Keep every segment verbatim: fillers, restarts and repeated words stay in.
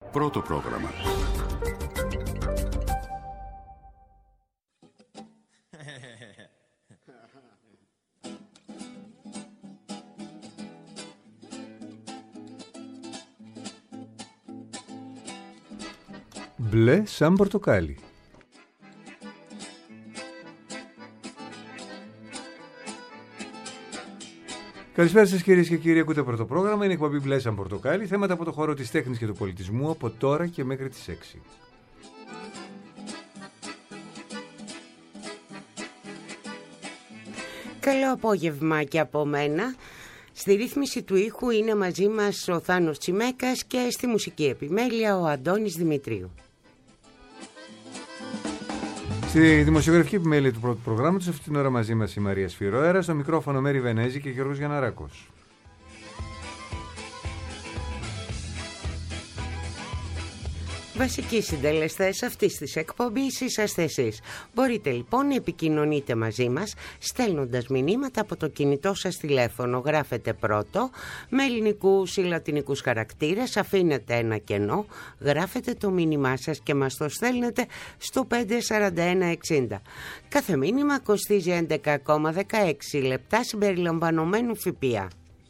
Πρώτο πρόγραμμα. Μπλε σαν πορτοκάλι. Καλησπέρα σας κυρίες και κύριοι, ακούτε πρώτο πρόγραμμα, είναι εκπομπή Μπλε σαν πορτοκάλι, θέματα από το χώρο της τέχνης και του πολιτισμού από τώρα και μέχρι τις έξι. Καλό απόγευμα και από μένα. Στη ρύθμιση του ήχου είναι μαζί μας ο Θάνος Τσιμέκας και στη μουσική επιμέλεια ο Αντώνης Δημητρίου. Στη δημοσιογραφική επιμέλεια του πρώτου προγράμματος αυτή την ώρα μαζί μας η Μαρία Σφυρόερα, στο μικρόφωνο Μέρη Βενέζη και Γιώργος Γιανναράκος. Βασικοί συντελεστές αυτής της εκπομπής είσαστε εσείς. Μπορείτε λοιπόν να επικοινωνείτε μαζί μας στέλνοντας μηνύματα από το κινητό σας τηλέφωνο. Γράφετε πρώτο με ελληνικούς ή λατινικούς χαρακτήρες, αφήνετε ένα κενό, γράφετε το μήνυμά σας και μας το στέλνετε στο πέντε σαράντα ένα εξήντα. Κάθε μήνυμα κοστίζει έντεκα κόμμα δεκαέξι λεπτά συμπεριλαμβανομένου ΦΠΑ.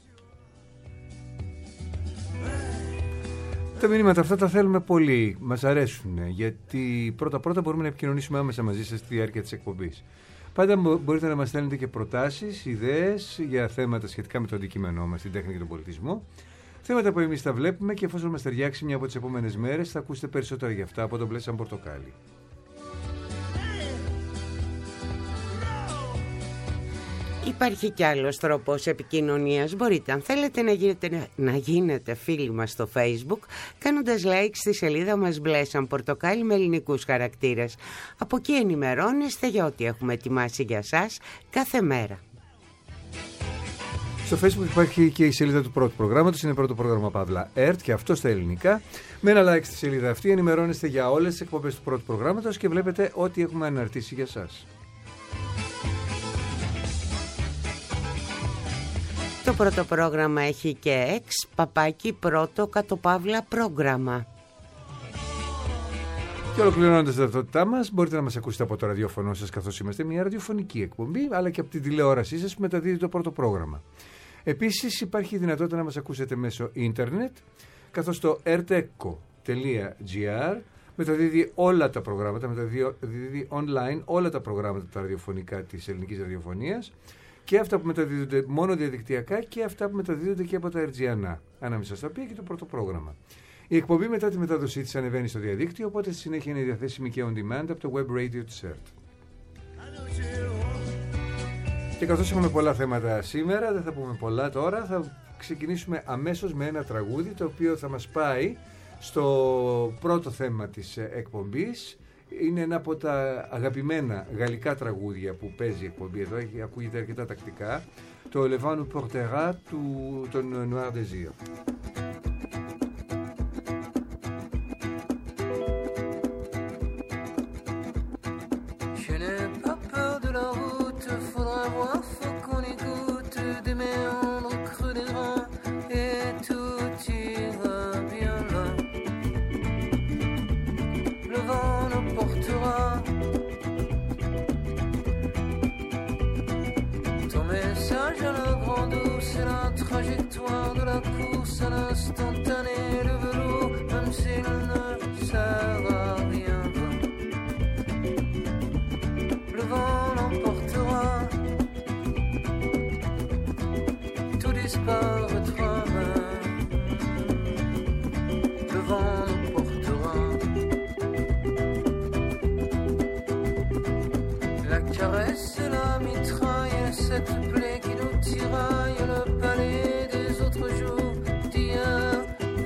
Τα μηνύματα αυτά τα θέλουμε πολύ, μας αρέσουν, γιατί πρώτα-πρώτα μπορούμε να επικοινωνήσουμε άμεσα μαζί σας στη διάρκεια της εκπομπής. Πάντα μπορείτε να μας στέλνετε και προτάσεις, ιδέες για θέματα σχετικά με το αντικείμενό μας, την τέχνη και τον πολιτισμό. Θέματα που εμείς τα βλέπουμε και εφόσον μας ταιριάξει μια από τις επόμενες μέρες θα ακούσετε περισσότερα για αυτά από το Μπλε σαν πορτοκάλι. Υπάρχει κι άλλος τρόπος επικοινωνίας. Μπορείτε, αν θέλετε, να γίνετε, να γίνετε φίλοι μας στο Facebook κάνοντας like στη σελίδα μας Μπλε σαν πορτοκάλι με ελληνικούς χαρακτήρες. Από εκεί ενημερώνεστε για ό,τι έχουμε ετοιμάσει για σας κάθε μέρα. Στο Facebook υπάρχει και η σελίδα του πρώτου προγράμματος, είναι πρώτο πρόγραμμα Παύλα ΕΡΤ και αυτό στα ελληνικά. Με ένα like στη σελίδα αυτή ενημερώνεστε για όλες τις εκπομπές του πρώτου προγράμματος και βλέπετε ό,τι έχουμε αναρτήσει για σας. Το πρώτο πρόγραμμα έχει και εξ, παπάκι πρώτο κατοπαύλα πρόγραμμα. Και ολοκληρώνοντας την ταυτότητά μας, μπορείτε να μας ακούσετε από το ραδιόφωνο σας καθώς είμαστε μια ραδιοφωνική εκπομπή, αλλά και από την τηλεόρασή σας που μεταδίδει το πρώτο πρόγραμμα. Επίσης υπάρχει η δυνατότητα να μας ακούσετε μέσω ίντερνετ, καθώς το erteco τελεία gr μεταδίδει όλα τα προγράμματα, μεταδίδει online όλα τα προγράμματα τα ραδιοφωνικά της ελληνικής ραδιοφωνίας, και αυτά που μεταδίδονται μόνο διαδικτυακά και αυτά που μεταδίδονται και από τα ερτζιανά, ανάμεσα στα οποία και το πρώτο πρόγραμμα. Η εκπομπή μετά τη μετάδοσή της ανεβαίνει στο διαδίκτυο, οπότε στη συνέχεια είναι διαθέσιμη και on demand από το web radio της ΕΡΤ. Και καθώς έχουμε πολλά θέματα σήμερα, δεν θα πούμε πολλά τώρα, θα ξεκινήσουμε αμέσως με ένα τραγούδι το οποίο θα μας πάει στο πρώτο θέμα της εκπομπής. Είναι ένα από τα αγαπημένα γαλλικά τραγούδια που παίζει η εκπομπή εδώ, ακούγεται αρκετά τακτικά, το Le Vent nous portera του των Noir Désir. Je n'ai pas peur de la route, faudra voir, faut qu'on écoute des méandres creux des reins et tout ira bien là. Le vent nous portera. Ton message à la grande eau, c'est la trajectoire de la course à l'instantané, le velours, même s'il ne sert à rien. Le vent l'emportera, tout disparaîtra, le vent l'emportera. La caresse et la mitraille, cette plaie qui nous tiraille, le palais des autres jours d'hier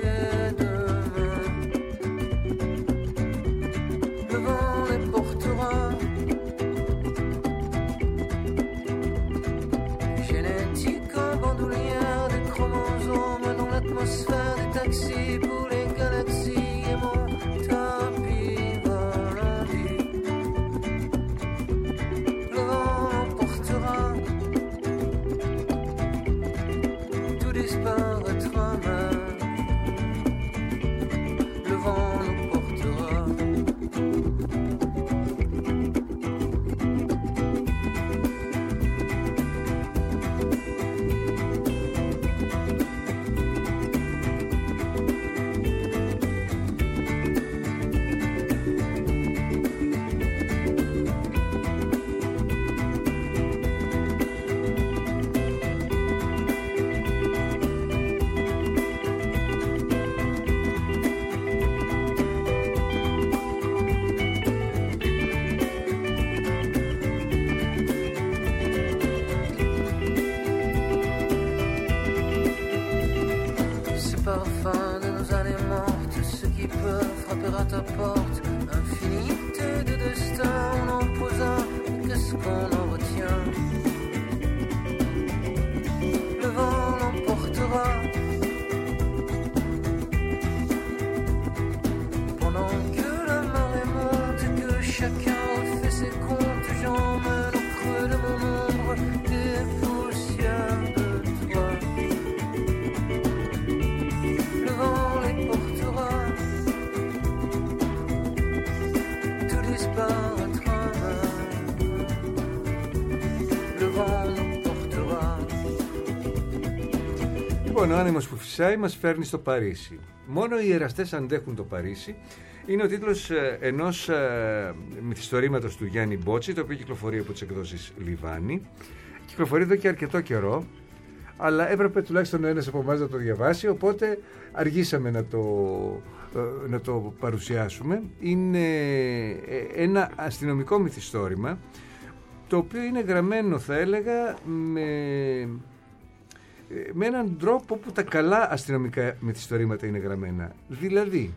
à ta porte, infinité de destin, on en posa, qu'est-ce qu'on en retient? Le vent l'emportera. Pendant que la marée monte et que chacun refait ses comptes, j'emmène au creux de mon ombre des poussières de toi. Le vent les portera, tout disparaîtra. Le vent nous portera. Λοιπόν, ο άνεμος που φυσάει μας φέρνει στο Παρίσι. Μόνο οι εραστές αντέχουν το Παρίσι. Είναι ο τίτλος ε, ενός ε, μυθιστορήματος του Γιάννη Μπότση, το οποίο κυκλοφορεί από τις εκδόσεις Λιβάνι. Κυκλοφορεί εδώ και αρκετό καιρό, αλλά έπρεπε τουλάχιστον ένας από εμάς να το διαβάσει, οπότε αργήσαμε να το, ε, να το παρουσιάσουμε. Είναι ε, ένα αστυνομικό μυθιστόρημα, το οποίο είναι γραμμένο, θα έλεγα, με... με έναν τρόπο που τα καλά αστυνομικά μυθιστορήματα είναι γραμμένα. Δηλαδή,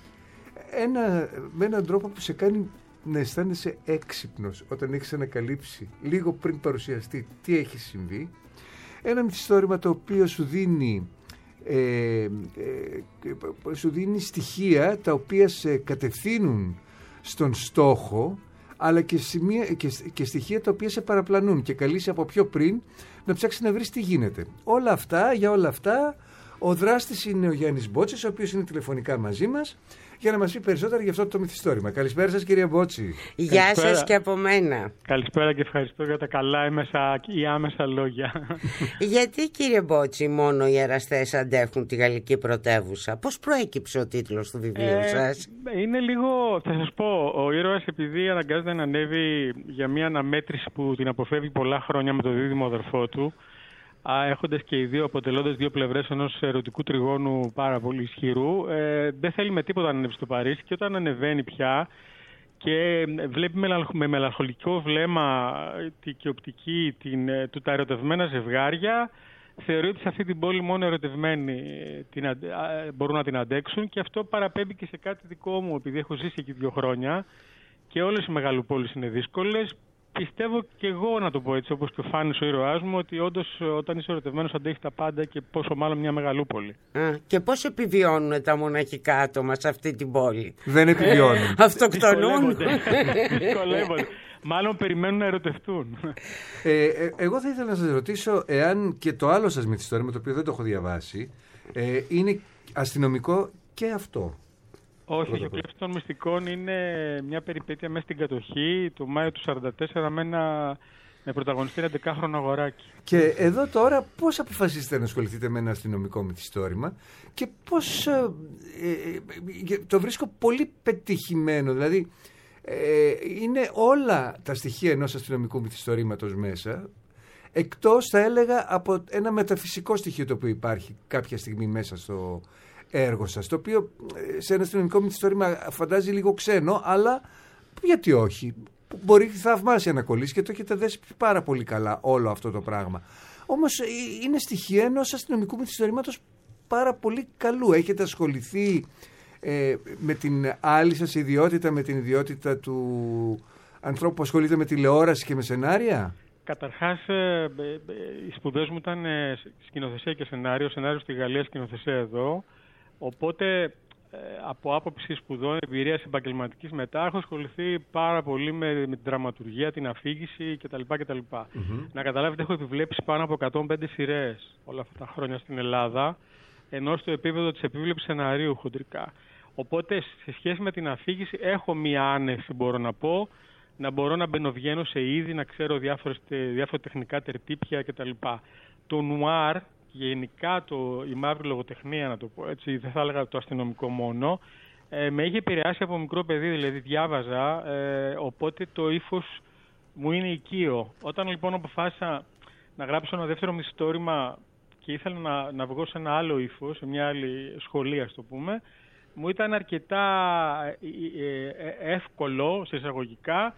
ένα, με έναν τρόπο που σε κάνει να αισθάνεσαι έξυπνος όταν έχεις ανακαλύψει λίγο πριν παρουσιαστεί τι έχει συμβεί. Ένα μυθιστόρημα το οποίο σου δίνει, ε, ε, σου δίνει στοιχεία τα οποία σε κατευθύνουν στον στόχο, αλλά και, σημεία, και, και στοιχεία τα οποία σε παραπλανούν και καλείσαι από πιο πριν να ψάξεις να βρεις τι γίνεται. Όλα αυτά, για όλα αυτά, ο δράστης είναι ο Γιάννης Μπότσης, ο οποίος είναι τηλεφωνικά μαζί μας για να μας πει περισσότερα για αυτό το μυθιστόρημα. Καλησπέρα σας, κύριε Μπότση. Γεια Καλησπέρα. σας και από μένα. Καλησπέρα και ευχαριστώ για τα καλά έμεσα ή άμεσα λόγια. Γιατί, κύριε Μπότση, μόνο οι εραστές αντέχουν τη γαλλική πρωτεύουσα? Πώς προέκυψε ο τίτλος του βιβλίου Ε, σας? Είναι λίγο, θα σας πω, ο ήρωας επειδή αναγκάζεται να ανέβει για μια αναμέτρηση που την αποφεύγει πολλά χρόνια με το δίδυμο αδερφό του, έχοντας και οι δύο αποτελώντας δύο πλευρές ενός ερωτικού τριγώνου πάρα πολύ ισχυρού, ε, δεν θέλει με τίποτα να ανέβει στο Παρίσι, και όταν ανεβαίνει πια και βλέπει με μελαγχολικό βλέμμα και οπτική την, του τα ερωτευμένα ζευγάρια, θεωρεί ότι σε αυτή την πόλη μόνο ερωτευμένοι την, μπορούν να την αντέξουν, και αυτό παραπέμπει και σε κάτι δικό μου, επειδή έχω ζήσει εκεί δύο χρόνια και όλες οι μεγαλοπόλεις είναι δύσκολες. Πιστεύω και εγώ, να το πω έτσι, όπως και ο Φάνης ο ήρωάς μου, ότι όντως όταν είσαι ερωτευμένος αντέχει τα πάντα, και πόσο μάλλον μια μεγαλούπολη. Α, και πώς επιβιώνουν τα μοναχικά άτομα σε αυτή την πόλη? Δεν επιβιώνουν. Ε, αυτοκτονούν. Δυσκολεύονται. Μάλλον περιμένουν να ερωτευτούν. Ε, ε, εγώ θα ήθελα να σας ρωτήσω εάν και το άλλο σας μυθιστόρημα, το οποίο δεν το έχω διαβάσει, ε, είναι αστυνομικό και αυτό. Όχι, όχι. Ο Κλέφτης των Μυστικών είναι μια περιπέτεια μέσα στην κατοχή το Μάιο του χίλια εννιακόσια σαράντα τέσσερα με, ένα, με πρωταγωνιστή ένα έντεκάχρονο αγοράκι. Και εδώ τώρα πώς αποφασίσετε να ασχοληθείτε με ένα αστυνομικό μυθιστόρημα και πώς ε, ε, το βρίσκω πολύ πετυχημένο. Δηλαδή ε, είναι όλα τα στοιχεία ενός αστυνομικού μυθιστορήματος μέσα, εκτός, θα έλεγα, από ένα μεταφυσικό στοιχείο το οποίο υπάρχει κάποια στιγμή μέσα στο έργο σας, το οποίο σε ένα αστυνομικό μυθιστόρημα φαντάζει λίγο ξένο, αλλά γιατί όχι, μπορεί θαυμάσια να κολλήσει και το έχετε δέσει πάρα πολύ καλά όλο αυτό το πράγμα. Όμως είναι στοιχεία ενός αστυνομικού μυθιστορήματος πάρα πολύ καλού. Έχετε ασχοληθεί ε, με την άλλη σας ιδιότητα, με την ιδιότητα του ανθρώπου που ασχολείται με τηλεόραση και με σενάρια? Καταρχάς, ε, ε, οι σπουδές μου ήταν ε, σκηνοθεσία και σενάριο, σενάριο στη Γαλλία, σκηνοθεσία εδώ. Οπότε, ε, από άποψη σπουδών, εμπειρίας επαγγελματικής μετά, έχω ασχοληθεί πάρα πολύ με, με την δραματουργία, την αφήγηση κτλ. κτλ. Mm-hmm. Να καταλάβετε, έχω επιβλέψει πάνω από εκατόν πέντε σειρές όλα αυτά τα χρόνια στην Ελλάδα, ενώ στο επίπεδο της επίβλεψης σεναρίου χοντρικά. Οπότε, σε σχέση με την αφήγηση, έχω μία άνεση, μπορώ να πω, να μπορώ να μπαινοβγαίνω σε είδη, να ξέρω διάφορα τεχνικά τερτύπια κτλ. Το νουάρ, γενικά το, η μαύρη λογοτεχνία, να το πω έτσι, δεν θα έλεγα το αστυνομικό μόνο, ε, με είχε επηρεάσει από μικρό παιδί, δηλαδή διάβαζα, ε, οπότε το ύφος μου είναι οικείο. Όταν λοιπόν αποφάσισα να γράψω ένα δεύτερο μυθιστόρημα και ήθελα να, να βγω σε ένα άλλο ύφος, σε μια άλλη σχολή, ας το πούμε, μου ήταν αρκετά ε, ε, ε, εύκολο, σε εισαγωγικά,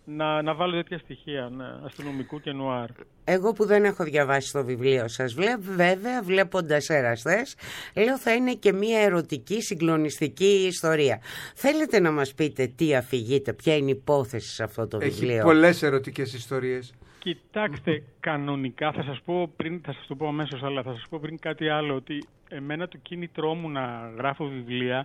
να, να βάλω τέτοια στοιχεία, ναι, αστυνομικού και νουάρ. Εγώ που δεν έχω διαβάσει το βιβλίο σας, βλέπ, βέβαια βλέποντας Έραστες, λέω θα είναι και μια ερωτική συγκλονιστική ιστορία. Θέλετε να μας πείτε τι αφηγείτε, ποια είναι η υπόθεση σε αυτό το Έχει βιβλίο? Έχει πολλές ερωτικές ιστορίες. Κοιτάξτε, κανονικά θα σας πω πριν, θα σας το πω αμέσως, αλλά θα σας πω πριν κάτι άλλο, ότι εμένα το κίνητρό μου να γράφω βιβλία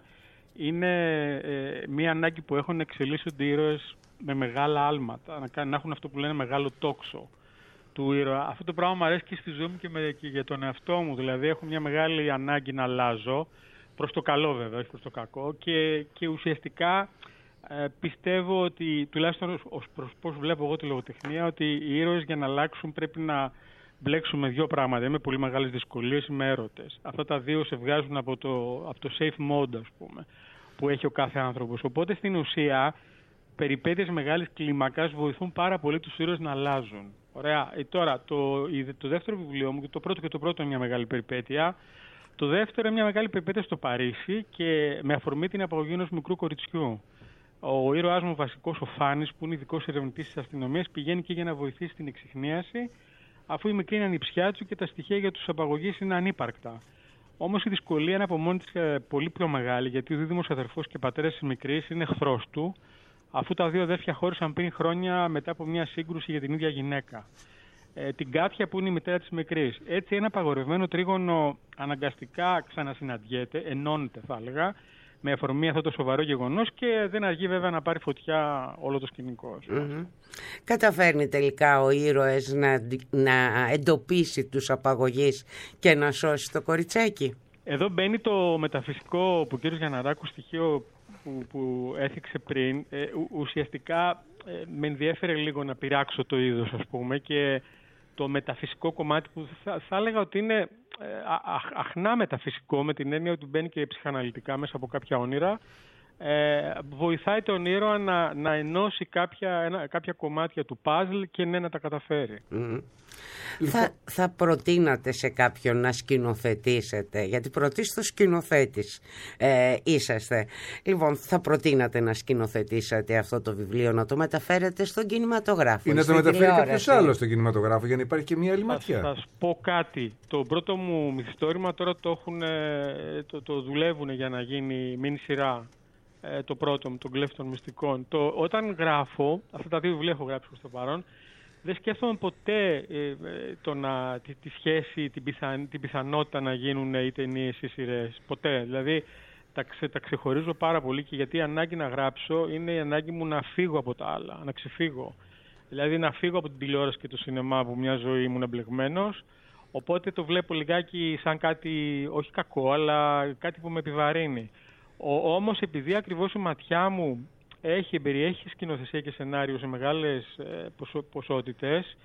είναι ε, μια ανάγκη που έχω να εξελίσσονται ήρωες με μεγάλα άλματα, να, κάνουν, να έχουν αυτό που λένε μεγάλο τόξο του ήρωα. Αυτό το πράγμα μου αρέσει και στη ζωή μου και, με, και για τον εαυτό μου, δηλαδή έχω μια μεγάλη ανάγκη να αλλάζω, προς το καλό βέβαια, όχι προς το κακό, και, και ουσιαστικά ε, πιστεύω ότι, τουλάχιστον ως προς πώς βλέπω εγώ τη λογοτεχνία, ότι οι ήρωες για να αλλάξουν πρέπει να μπλέξουν με δύο πράγματα, με πολύ μεγάλες δυσκολίες ή με έρωτες. Αυτά τα δύο σε βγάζουν από το, από το safe mode, ας πούμε, που έχει ο κάθε άνθρωπος. Οπότε στην ουσία, περιπέτειες μεγάλης κλίμακας βοηθούν πάρα πολύ τους ήρωες να αλλάζουν. Ωραία. Ε, τώρα, το, το δεύτερο βιβλίο μου, το πρώτο και το πρώτο είναι μια μεγάλη περιπέτεια. Το δεύτερο είναι μια μεγάλη περιπέτεια στο Παρίσι και με αφορμή την απαγωγή ενός μικρού κοριτσιού. Ο ήρωάς μου βασικός, ο Φάνης, που είναι ειδικός ερευνητής της αστυνομίας, πηγαίνει και για να βοηθήσει την εξιχνίαση, αφού η μικρή είναι ανιψιά του και τα στοιχεία για τους απαγωγείς είναι ανύπαρκτα. Όμως η δυσκολία είναι από μόνη της πολύ πιο μεγάλη, γιατί ο δίδυμος αδερφός και πατέρας της μικρής είναι εχθρός του, αφού τα δύο αδέρφια χώρισαν πριν χρόνια μετά από μια σύγκρουση για την ίδια γυναίκα. Ε, την Κάτια που είναι η μητέρα της μικρής. Έτσι ένα απαγορευμένο τρίγωνο αναγκαστικά ξανασυναντιέται, ενώνεται θα έλεγα, με αφορμή αυτό το σοβαρό γεγονός και δεν αργεί βέβαια να πάρει φωτιά όλο το σκηνικό. Mm-hmm. Καταφέρνει τελικά ο ήρωες να, να εντοπίσει τους απαγωγείς και να σώσει το κοριτσάκι? Εδώ μπαίνει το μεταφυσικό που ο κύριος Γιανναράκου στοιχείο που, που έθιξε πριν. Ε, ουσιαστικά ε, με ενδιέφερε λίγο να πειράξω το είδος, ας πούμε, και το μεταφυσικό κομμάτι που θα, θα έλεγα ότι είναι ε, α, αχνά μεταφυσικό, με την έννοια ότι μπαίνει και ψυχαναλυτικά μέσα από κάποια όνειρα, ε, βοηθάει τον ήρωα να, να ενώσει κάποια, ένα, κάποια κομμάτια του παζλ και ναι, να τα καταφέρει. Mm. Θα, θα προτείνατε σε κάποιον να σκηνοθετήσετε, γιατί πρωτίστως σκηνοθέτης ε, είσαστε. Λοιπόν, θα προτείνατε να σκηνοθετήσετε αυτό το βιβλίο, να το μεταφέρετε στον κινηματογράφο? Ή να το μεταφέρει κάποιος άλλος στον κινηματογράφο, για να υπάρχει και μια άλλη ματιά. Θα σας πω κάτι. Το πρώτο μου μυθιστόρημα τώρα το, έχουν, το, το δουλεύουν για να γίνει μίνι σειρά. Το πρώτο μου, τον Κλέφτη των Μυστικών. Το, όταν γράφω, αυτά τα δύο βιβλία έχω γράψει προς το παρόν, δεν σκέφτομαι ποτέ ε, το να, τη, τη σχέση, την, πιθαν, την πιθανότητα να γίνουν οι ταινίες ή σειρές. Ποτέ. Δηλαδή τα, ξε, τα ξεχωρίζω πάρα πολύ, και γιατί η ανάγκη να γράψω είναι η ανάγκη μου να φύγω από τα άλλα, να ξεφύγω. Δηλαδή να φύγω από την τηλεόραση και το σινεμά που μια ζωή ήμουν εμπλεγμένος. Οπότε το βλέπω λιγάκι σαν κάτι, όχι κακό, αλλά κάτι που με επιβαρύνει. Ο, όμως επειδή ακριβώς η ματιά μου έχει, περιέχει σκηνοθεσία και σενάριο σε μεγάλες ε, ποσο, ποσότητες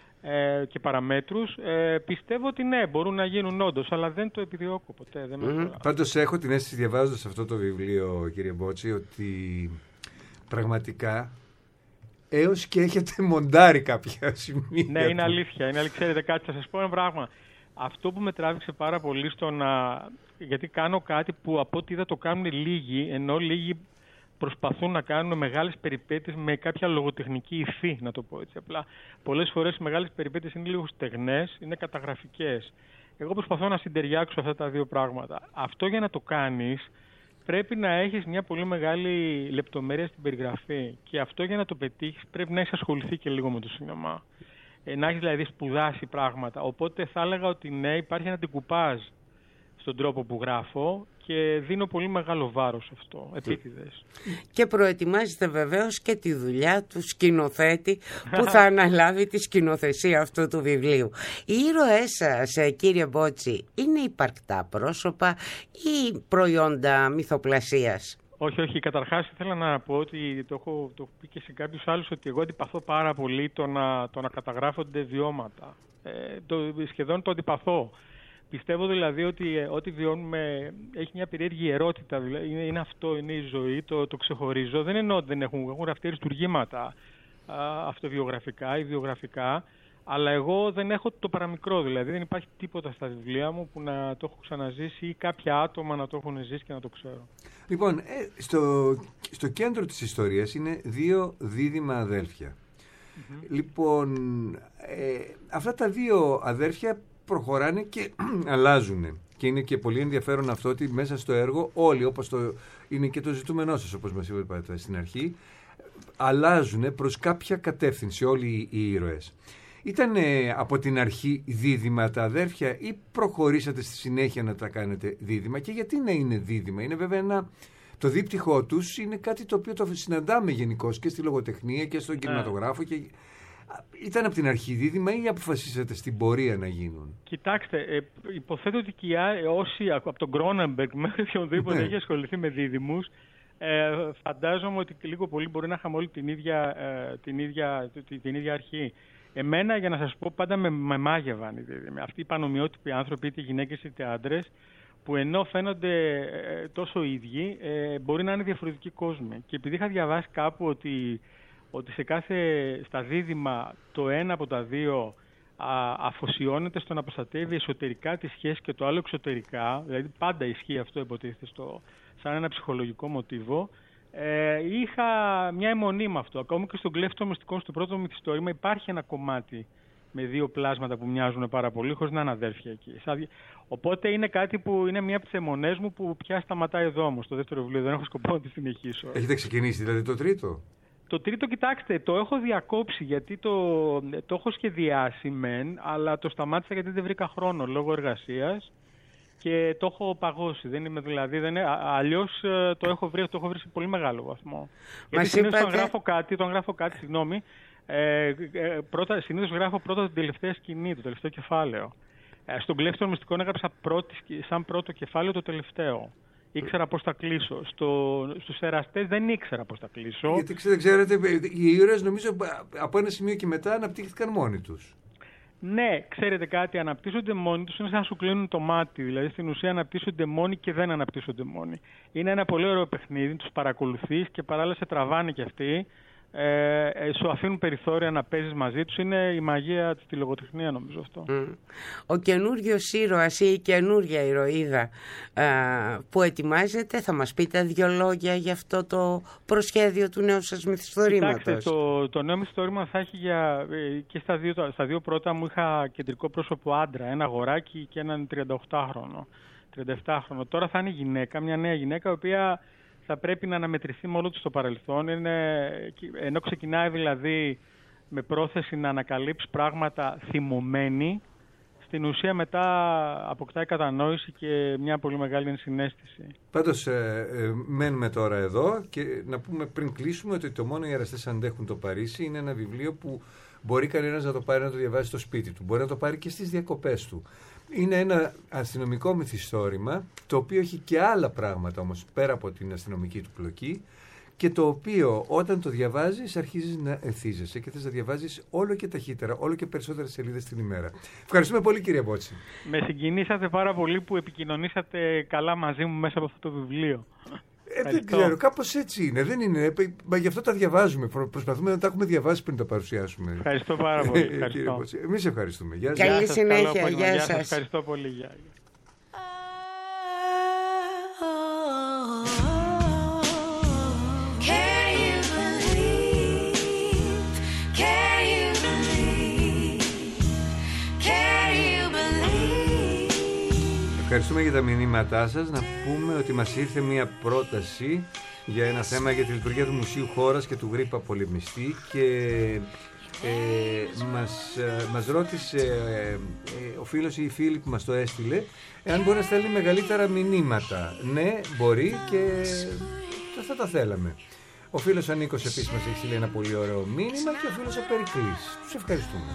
ε, και παραμέτρους, ε, πιστεύω ότι ναι, μπορούν να γίνουν όντως, αλλά δεν το επιδιώκω ποτέ. Δεν mm. Πάντως έχω την αίσθηση, διαβάζοντας αυτό το βιβλίο, κύριε Μπότση, ότι πραγματικά έως και έχετε μοντάρει κάποια σημεία. Ναι, είναι αλήθεια. Είναι αλήθεια. Ξέρετε κάτι, θα σας πω ένα πράγμα. Αυτό που με τράβηξε πάρα πολύ στο να... γιατί κάνω κάτι που από ό,τι είδα το κάνουν λίγοι, ενώ λίγοι προσπαθούν να κάνουν μεγάλες περιπέτειες με κάποια λογοτεχνική υφή, να το πω έτσι απλά. Πολλές φορές οι μεγάλες περιπέτειες είναι λίγο στεγνές, είναι καταγραφικές. Εγώ προσπαθώ να συντεριάξω αυτά τα δύο πράγματα. Αυτό για να το κάνεις πρέπει να έχεις μια πολύ μεγάλη λεπτομέρεια στην περιγραφή. Και αυτό για να το πετύχεις πρέπει να έχεις ασχοληθεί και λίγο με το σινεμά. Ε, να έχεις δηλαδή σπουδάσει πράγματα. Οπότε θα έλεγα ότι ναι, υπάρχει ένα ντεκουπάζ στον τρόπο που γράφω και δίνω πολύ μεγάλο βάρος σε αυτό, επίτηδες. Και προετοιμάζετε βεβαίως και τη δουλειά του σκηνοθέτη που θα αναλάβει τη σκηνοθεσία αυτού του βιβλίου. Οι ήρωές σας, κύριε Μπότση, είναι υπαρκτά πρόσωπα ή προϊόντα μυθοπλασίας? Όχι, όχι. Καταρχάς ήθελα να πω ότι το έχω, το έχω πει και σε κάποιους άλλους, ότι εγώ αντιπαθώ πάρα πολύ το να, το να καταγράφονται βιώματα. Ε, το, σχεδόν το αντιπαθώ. Πιστεύω δηλαδή ότι ε, ό,τι βιώνουμε έχει μια περίεργη ερώτητα. Δηλαδή, είναι, είναι αυτό, είναι η ζωή, το, το ξεχωρίζω. Δεν εννοώ ότι δεν έχουν, έχουν γραφτεί αριστουργήματα αυτοβιογραφικά ή βιογραφικά, Αλλά εγώ δεν έχω το παραμικρό, δηλαδή δεν υπάρχει τίποτα στα βιβλία μου που να το έχω ξαναζήσει ή κάποια άτομα να το έχουν ζήσει και να το ξέρω. Λοιπόν, ε, στο, στο κέντρο της ιστορίας είναι δύο δίδυμα αδέλφια. Mm-hmm. Λοιπόν, ε, αυτά τα δύο αδέρφια προχωράνε και αλλάζουν. Και είναι και πολύ ενδιαφέρον αυτό ότι μέσα στο έργο όλοι, όπως το, είναι και το ζητούμενό σας, όπως μας είπατε στην αρχή, αλλάζουν προς κάποια κατεύθυνση όλοι οι ήρωες. Ήταν από την αρχή δίδυμα τα αδέρφια ή προχωρήσατε στη συνέχεια να τα κάνετε δίδυμα? Και γιατί να είναι δίδυμα? Είναι βέβαια ένα... Το δίπτυχό τους είναι κάτι το οποίο το συναντάμε γενικώς και στη λογοτεχνία και στον κινηματογράφο. Και... Ήταν από την αρχή δίδυμα ή αποφασίσατε στην πορεία να γίνουν? Κοιτάξτε, ε, υποθέτω ότι και όσοι από τον Κρόνεμπεργκ μέχρι οποιονδήποτε ναι. έχει ασχοληθεί με δίδυμους, ε, φαντάζομαι ότι λίγο πολύ μπορεί να είχαμε όλη την ίδια, ε, την ίδια, την, την ίδια αρχή. Εμένα, για να σας πω, πάντα με, με μάγευαν οι δίδυμοι. Αυτοί οι πανομοιότυποι άνθρωποι, είτε γυναίκες είτε άντρες, που ενώ φαίνονται ε, τόσο ίδιοι, ε, μπορεί να είναι διαφορετικοί κόσμοι. Και επειδή είχα διαβάσει κάπου ότι, ότι σε κάθε, στα δίδυμα το ένα από τα δύο α, αφοσιώνεται στο να προστατεύει εσωτερικά τη σχέση και το άλλο εξωτερικά, δηλαδή πάντα ισχύει αυτό, υποτίθεται, στο, σαν ένα ψυχολογικό μοτίβο, ε, είχα μια αιμονή με αυτό. Ακόμα και στον Κλέφτη των Μυστικών, στο πρώτο μυθιστόρημα, υπάρχει ένα κομμάτι με δύο πλάσματα που μοιάζουν πάρα πολύ, χωρίς να είναι αδέρφια εκεί. Οπότε είναι κάτι που είναι μία από τις αιμονές μου που πια σταματάει εδώ όμως. Το δεύτερο βιβλίο δεν έχω σκοπό να τη συνεχίσω. Έχετε ξεκινήσει δηλαδή το τρίτο? Το τρίτο, κοιτάξτε, το έχω διακόψει γιατί το, το έχω σχεδιάσει μεν, αλλά το σταμάτησα γιατί δεν βρήκα χρόνο λόγω εργασίας και το έχω παγώσει. Δεν είμαι δηλαδή, δεν είναι, αλλιώς το έχω βρει, το έχω βρει σε πολύ μεγάλο βαθμό. Γιατί συνήθως είπατε... όταν γράφω κάτι, όταν γράφω κάτι, συγγνώμη, Ε, ε, πρώτα, συνήθως γράφω πρώτα την τελευταία σκηνή, το τελευταίο κεφάλαιο. Ε, στον Κλέφτη των Μυστικών έγραψα πρώτη, σαν πρώτο κεφάλαιο το τελευταίο. Ήξερα πώς θα κλείσω. Στο, στους Εραστές δεν ήξερα πώς θα κλείσω. Γιατί ξέρετε, οι ήρωες νομίζω από ένα σημείο και μετά αναπτύχθηκαν μόνοι τους. Ναι, ξέρετε κάτι, αναπτύσσονται μόνοι τους, είναι σαν να σου κλείνουν το μάτι. Δηλαδή στην ουσία αναπτύσσονται μόνοι και δεν αναπτύσσονται μόνοι. Είναι ένα πολύ ωραίο παιχνίδι, τους παρακολουθείς και παράλληλα σε τραβάνε κι αυτοί. Ε, ε, σου αφήνουν περιθώρια να παίζεις μαζί τους. Είναι η μαγεία της λογοτεχνία, νομίζω αυτό. Mm. Ο καινούριος ήρωας ή η καινούρια ηρωίδα α, που ετοιμάζεται, θα μας πείτε δύο λόγια για αυτό το προσχέδιο του νέου σας μυθιστορήματος? Κοιτάξτε, το, το νέο μυθιστόρημα θα έχει για, και στα δύο, στα δύο πρώτα μου είχα κεντρικό πρόσωπο άντρα, ένα αγοράκι και έναν τριανταοκτάχρονο, τριανταεπτάχρονο. Τώρα θα είναι γυναίκα, μια νέα γυναίκα, η οποία θα πρέπει να αναμετρηθεί με όλο του στο παρελθόν. Είναι, ενώ ξεκινάει δηλαδή με πρόθεση να ανακαλύψει πράγματα θυμωμένη, στην ουσία μετά αποκτάει κατανόηση και μια πολύ μεγάλη ενσυναίσθηση. Πάντως ε, ε, μένουμε τώρα εδώ και να πούμε πριν κλείσουμε ότι το μόνο οι Εραστές αντέχουν το Παρίσι είναι ένα βιβλίο που μπορεί κανένας να το πάρει να το διαβάσει στο σπίτι του. Μπορεί να το πάρει και στις διακοπές του. Είναι ένα αστυνομικό μυθιστόρημα, το οποίο έχει και άλλα πράγματα όμως πέρα από την αστυνομική του πλοκή και το οποίο όταν το διαβάζεις αρχίζεις να εθίζεσαι και θες να διαβάζεις όλο και ταχύτερα, όλο και περισσότερες σελίδες την ημέρα. Ευχαριστούμε πολύ, κύριε Μπότση. Με συγκινήσατε πάρα πολύ που επικοινωνήσατε καλά μαζί μου μέσα από αυτό το βιβλίο. Ε, δεν ξέρω, κάπως έτσι είναι. Δεν είναι. Μα γι' αυτό τα διαβάζουμε. Προσπαθούμε να τα έχουμε διαβάσει πριν τα παρουσιάσουμε. Ευχαριστώ πάρα πολύ. Ευχαριστώ. Εμείς ευχαριστούμε. Γεια σας. Καλή συνέχεια. Γεια σας. Ευχαριστώ πολύ. Γεια. Ευχαριστούμε για τα μηνύματά σας. Να πούμε ότι μας ήρθε μια πρόταση για ένα θέμα για τη λειτουργία του Μουσείου Χώρας και του Γρήπα Πολεμιστή και ε, μας, ε, μας ρώτησε ε, ε, ο φίλος ή η φίλη που μας το έστειλε εάν μπορεί να στέλνει μεγαλύτερα μηνύματα. Ναι, μπορεί και αυτά τα θέλαμε. Ο φίλος ο Νίκος επίσης μας έχει στείλει ένα πολύ ωραίο μήνυμα και ο φίλος ο Περικλής. Τους ευχαριστούμε.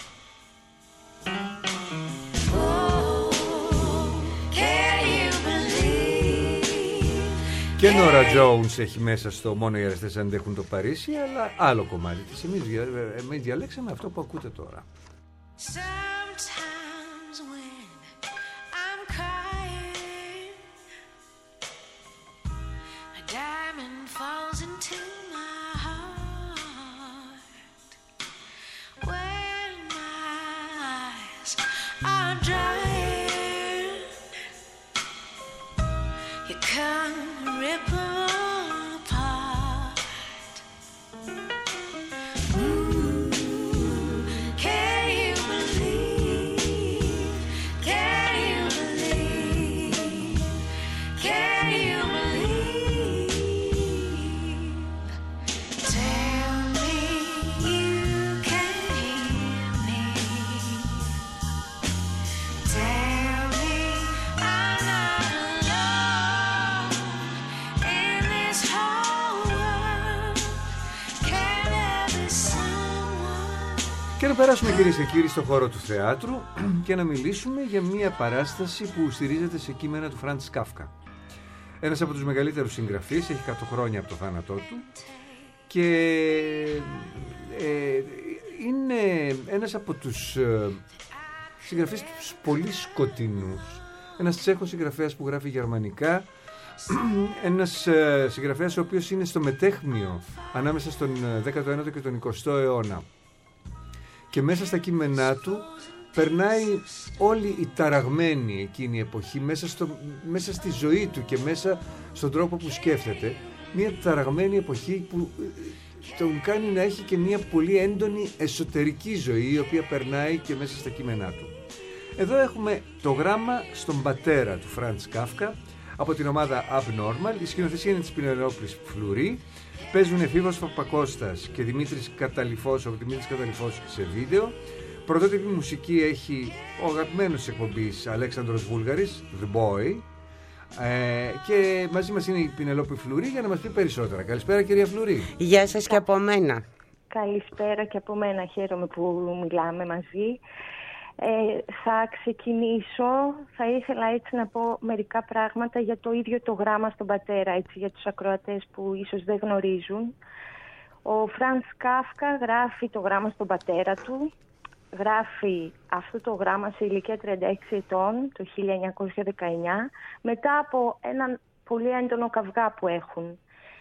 Και Νόρα Τζόουνς έχει μέσα στο «Μόνο οι Εραστές αντέχουν το Παρίσι», αλλά άλλο κομμάτι της. Εμείς, δια, εμείς διαλέξαμε αυτό που ακούτε τώρα. When my Και να περάσουμε, κυρίες και κύριοι, στο χώρο του θεάτρου και να μιλήσουμε για μια παράσταση που στηρίζεται σε κείμενα του Φραντς Κάφκα. Ένας από τους μεγαλύτερους συγγραφείς, έχει εκατό χρόνια από το θάνατό του και ε, είναι ένας από τους ε, συγγραφείς τους πολύ σκοτεινούς. Ένας Τσέχος συγγραφέας που γράφει γερμανικά, ένας ε, συγγραφέας ο οποίος είναι στο μετέχμιο ανάμεσα στον δέκατο ένατο και τον εικοστό αιώνα. Και μέσα στα κείμενά του περνάει όλη η ταραγμένη εκείνη εποχή μέσα, στο, μέσα στη ζωή του και μέσα στον τρόπο που σκέφτεται. Μια ταραγμένη εποχή που τον κάνει να έχει και μια πολύ έντονη εσωτερική ζωή, η οποία περνάει και μέσα στα κείμενά του. Εδώ έχουμε το γράμμα στον πατέρα του Φραντς Κάφκα από την ομάδα Abnormal. Η σκηνοθεσία είναι της Πινελόπης Φλουρί. Παίζουν Εφήβος Παπακώστας και Δημήτρης Καταλυφός, ο Δημήτρης Καταλυφός σε βίντεο. Πρωτότυπη μουσική έχει ο αγαπημένος της εκπομπής Αλέξανδρος Βούλγαρης, The Boy. Ε, και μαζί μας είναι η Πινελόπη Φλουρί για να μας πει περισσότερα. Καλησπέρα, κυρία Φλουρί. Γεια σας και από μένα. Καλησπέρα και από μένα. Χαίρομαι που μιλάμε μαζί. Ε, θα ξεκινήσω, θα ήθελα έτσι να πω μερικά πράγματα για το ίδιο το γράμμα στον πατέρα, έτσι, για τους ακροατές που ίσως δεν γνωρίζουν. Ο Φραντς Κάφκα γράφει το γράμμα στον πατέρα του, γράφει αυτό το γράμμα σε ηλικία τριάντα έξι ετών, το χίλια εννιακόσια δεκαεννιά, μετά από έναν πολύ έντονο καυγά που έχουν.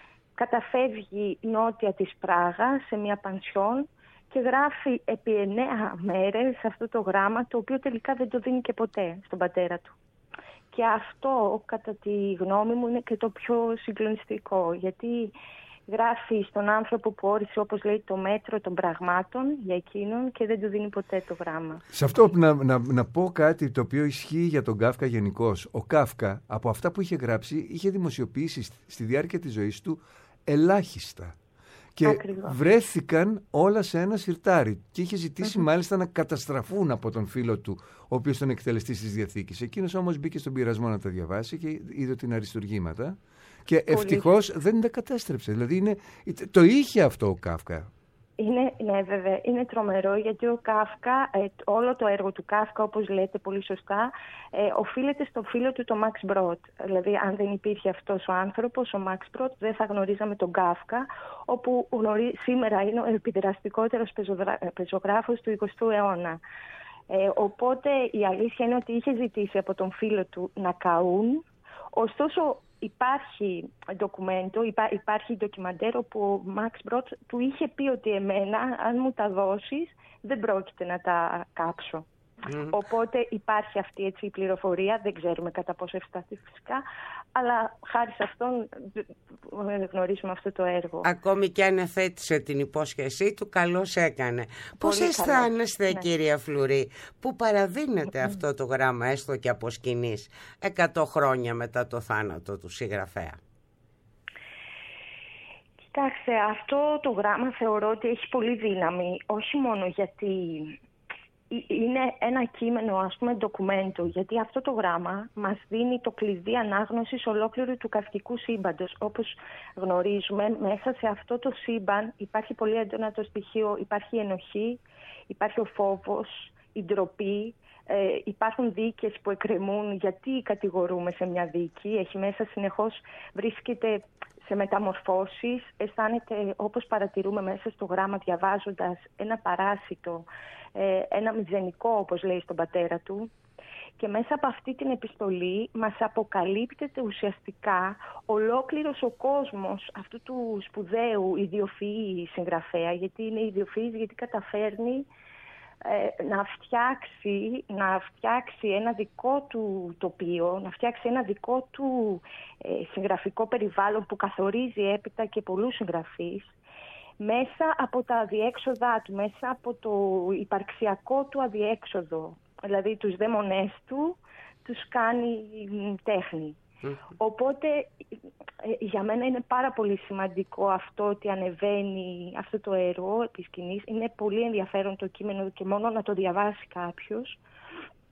Καταφεύγει νότια της Πράγας σε μια πανσιόν και γράφει επί εννέα μέρες αυτό το γράμμα, το οποίο τελικά δεν το δίνει και ποτέ στον πατέρα του. Και αυτό, κατά τη γνώμη μου, είναι και το πιο συγκλονιστικό, γιατί γράφει στον άνθρωπο που όρισε, όπως λέει, το μέτρο των πραγμάτων για εκείνον και δεν του δίνει ποτέ το γράμμα. Σε αυτό να, να, να πω κάτι το οποίο ισχύει για τον Κάφκα γενικώς. Ο Κάφκα, από αυτά που είχε γράψει, είχε δημοσιοποιήσει στη διάρκεια της ζωής του ελάχιστα. Και ακριβώς βρέθηκαν όλα σε ένα σιρτάρι. Και είχε ζητήσει mm-hmm. μάλιστα να καταστραφούν από τον φίλο του, ο οποίος ήταν εκτελεστής της Διαθήκης. Εκείνος όμως μπήκε στον πειρασμό να τα διαβάσει και είδε την αριστουργήματα. Και ευτυχώς δεν τα κατέστρεψε. Δηλαδή είναι, το είχε αυτό ο Κάφκα. Είναι, ναι, βέβαια. Είναι τρομερό, γιατί ο Κάφκα, ε, όλο το έργο του Κάφκα, όπως λέτε πολύ σωστά, ε, οφείλεται στο φίλο του, το Μαξ Μπρότ. Δηλαδή, αν δεν υπήρχε αυτός ο άνθρωπος, ο Μαξ Μπρότ, δεν θα γνωρίζαμε τον Κάφκα, όπου γνωρί... σήμερα είναι ο επιδραστικότερος πεζοδρα... πεζογράφος του εικοστού αιώνα. Ε, οπότε, η αλήθεια είναι ότι είχε ζητήσει από τον φίλο του να καούν, ωστόσο υπάρχει ντοκουμέντο, υπά, υπάρχει ντοκιμαντέρ όπου ο Μαξ Μπρότ του είχε πει ότι εμένα, αν μου τα δώσεις, δεν πρόκειται να τα κάψω. Mm. Οπότε υπάρχει αυτή, έτσι, η πληροφορία, δεν ξέρουμε κατά πόσο ευσταθεί φυσικά, αλλά χάρη σε αυτόν γνωρίζουμε αυτό το έργο. Ακόμη και αν εθέτησε την υπόσχεσή του, καλώς έκανε. Πώς αισθάνεστε, ναι, κυρία Φλουρί, που παραδίνετε mm. αυτό το γράμμα, έστω και από σκηνής, εκατό χρόνια μετά το θάνατο του συγγραφέα? Κοιτάξτε, αυτό το γράμμα θεωρώ ότι έχει πολύ δύναμη, όχι μόνο γιατί είναι ένα κείμενο, ας πούμε, ντοκουμέντο, γιατί αυτό το γράμμα μας δίνει το κλειδί ανάγνωσης ολόκληρου του καυκικού σύμπαντος. Όπως γνωρίζουμε, μέσα σε αυτό το σύμπαν υπάρχει πολύ έντονα το στοιχείο, υπάρχει η ενοχή, υπάρχει ο φόβος, η ντροπή, ε, υπάρχουν δίκες που εκκρεμούν γιατί κατηγορούμε σε μια δίκη, έχει μέσα συνεχώς, βρίσκεται σε μεταμορφώσεις, αισθάνεται, όπως παρατηρούμε μέσα στο γράμμα διαβάζοντας, ένα παράσιτο, ένα μηδενικό, όπως λέει στον πατέρα του, και μέσα από αυτή την επιστολή μας αποκαλύπτεται ουσιαστικά ολόκληρος ο κόσμος αυτού του σπουδαίου ιδιοφυή συγγραφέα, γιατί είναι ιδιοφυής, γιατί καταφέρνει ε, να φτιάξει, να φτιάξει ένα δικό του τοπίο, να φτιάξει ένα δικό του ε, συγγραφικό περιβάλλον που καθορίζει έπειτα και πολλούς συγγραφείς, μέσα από τα αδιέξοδά του, μέσα από το υπαρξιακό του αδιέξοδο, δηλαδή τους δαίμονές του, τους κάνει τέχνη. Mm. Οπότε για μένα είναι πάρα πολύ σημαντικό αυτό ότι ανεβαίνει αυτό το έργο επί σκηνής. Είναι πολύ ενδιαφέρον το κείμενο και μόνο να το διαβάσει κάποιος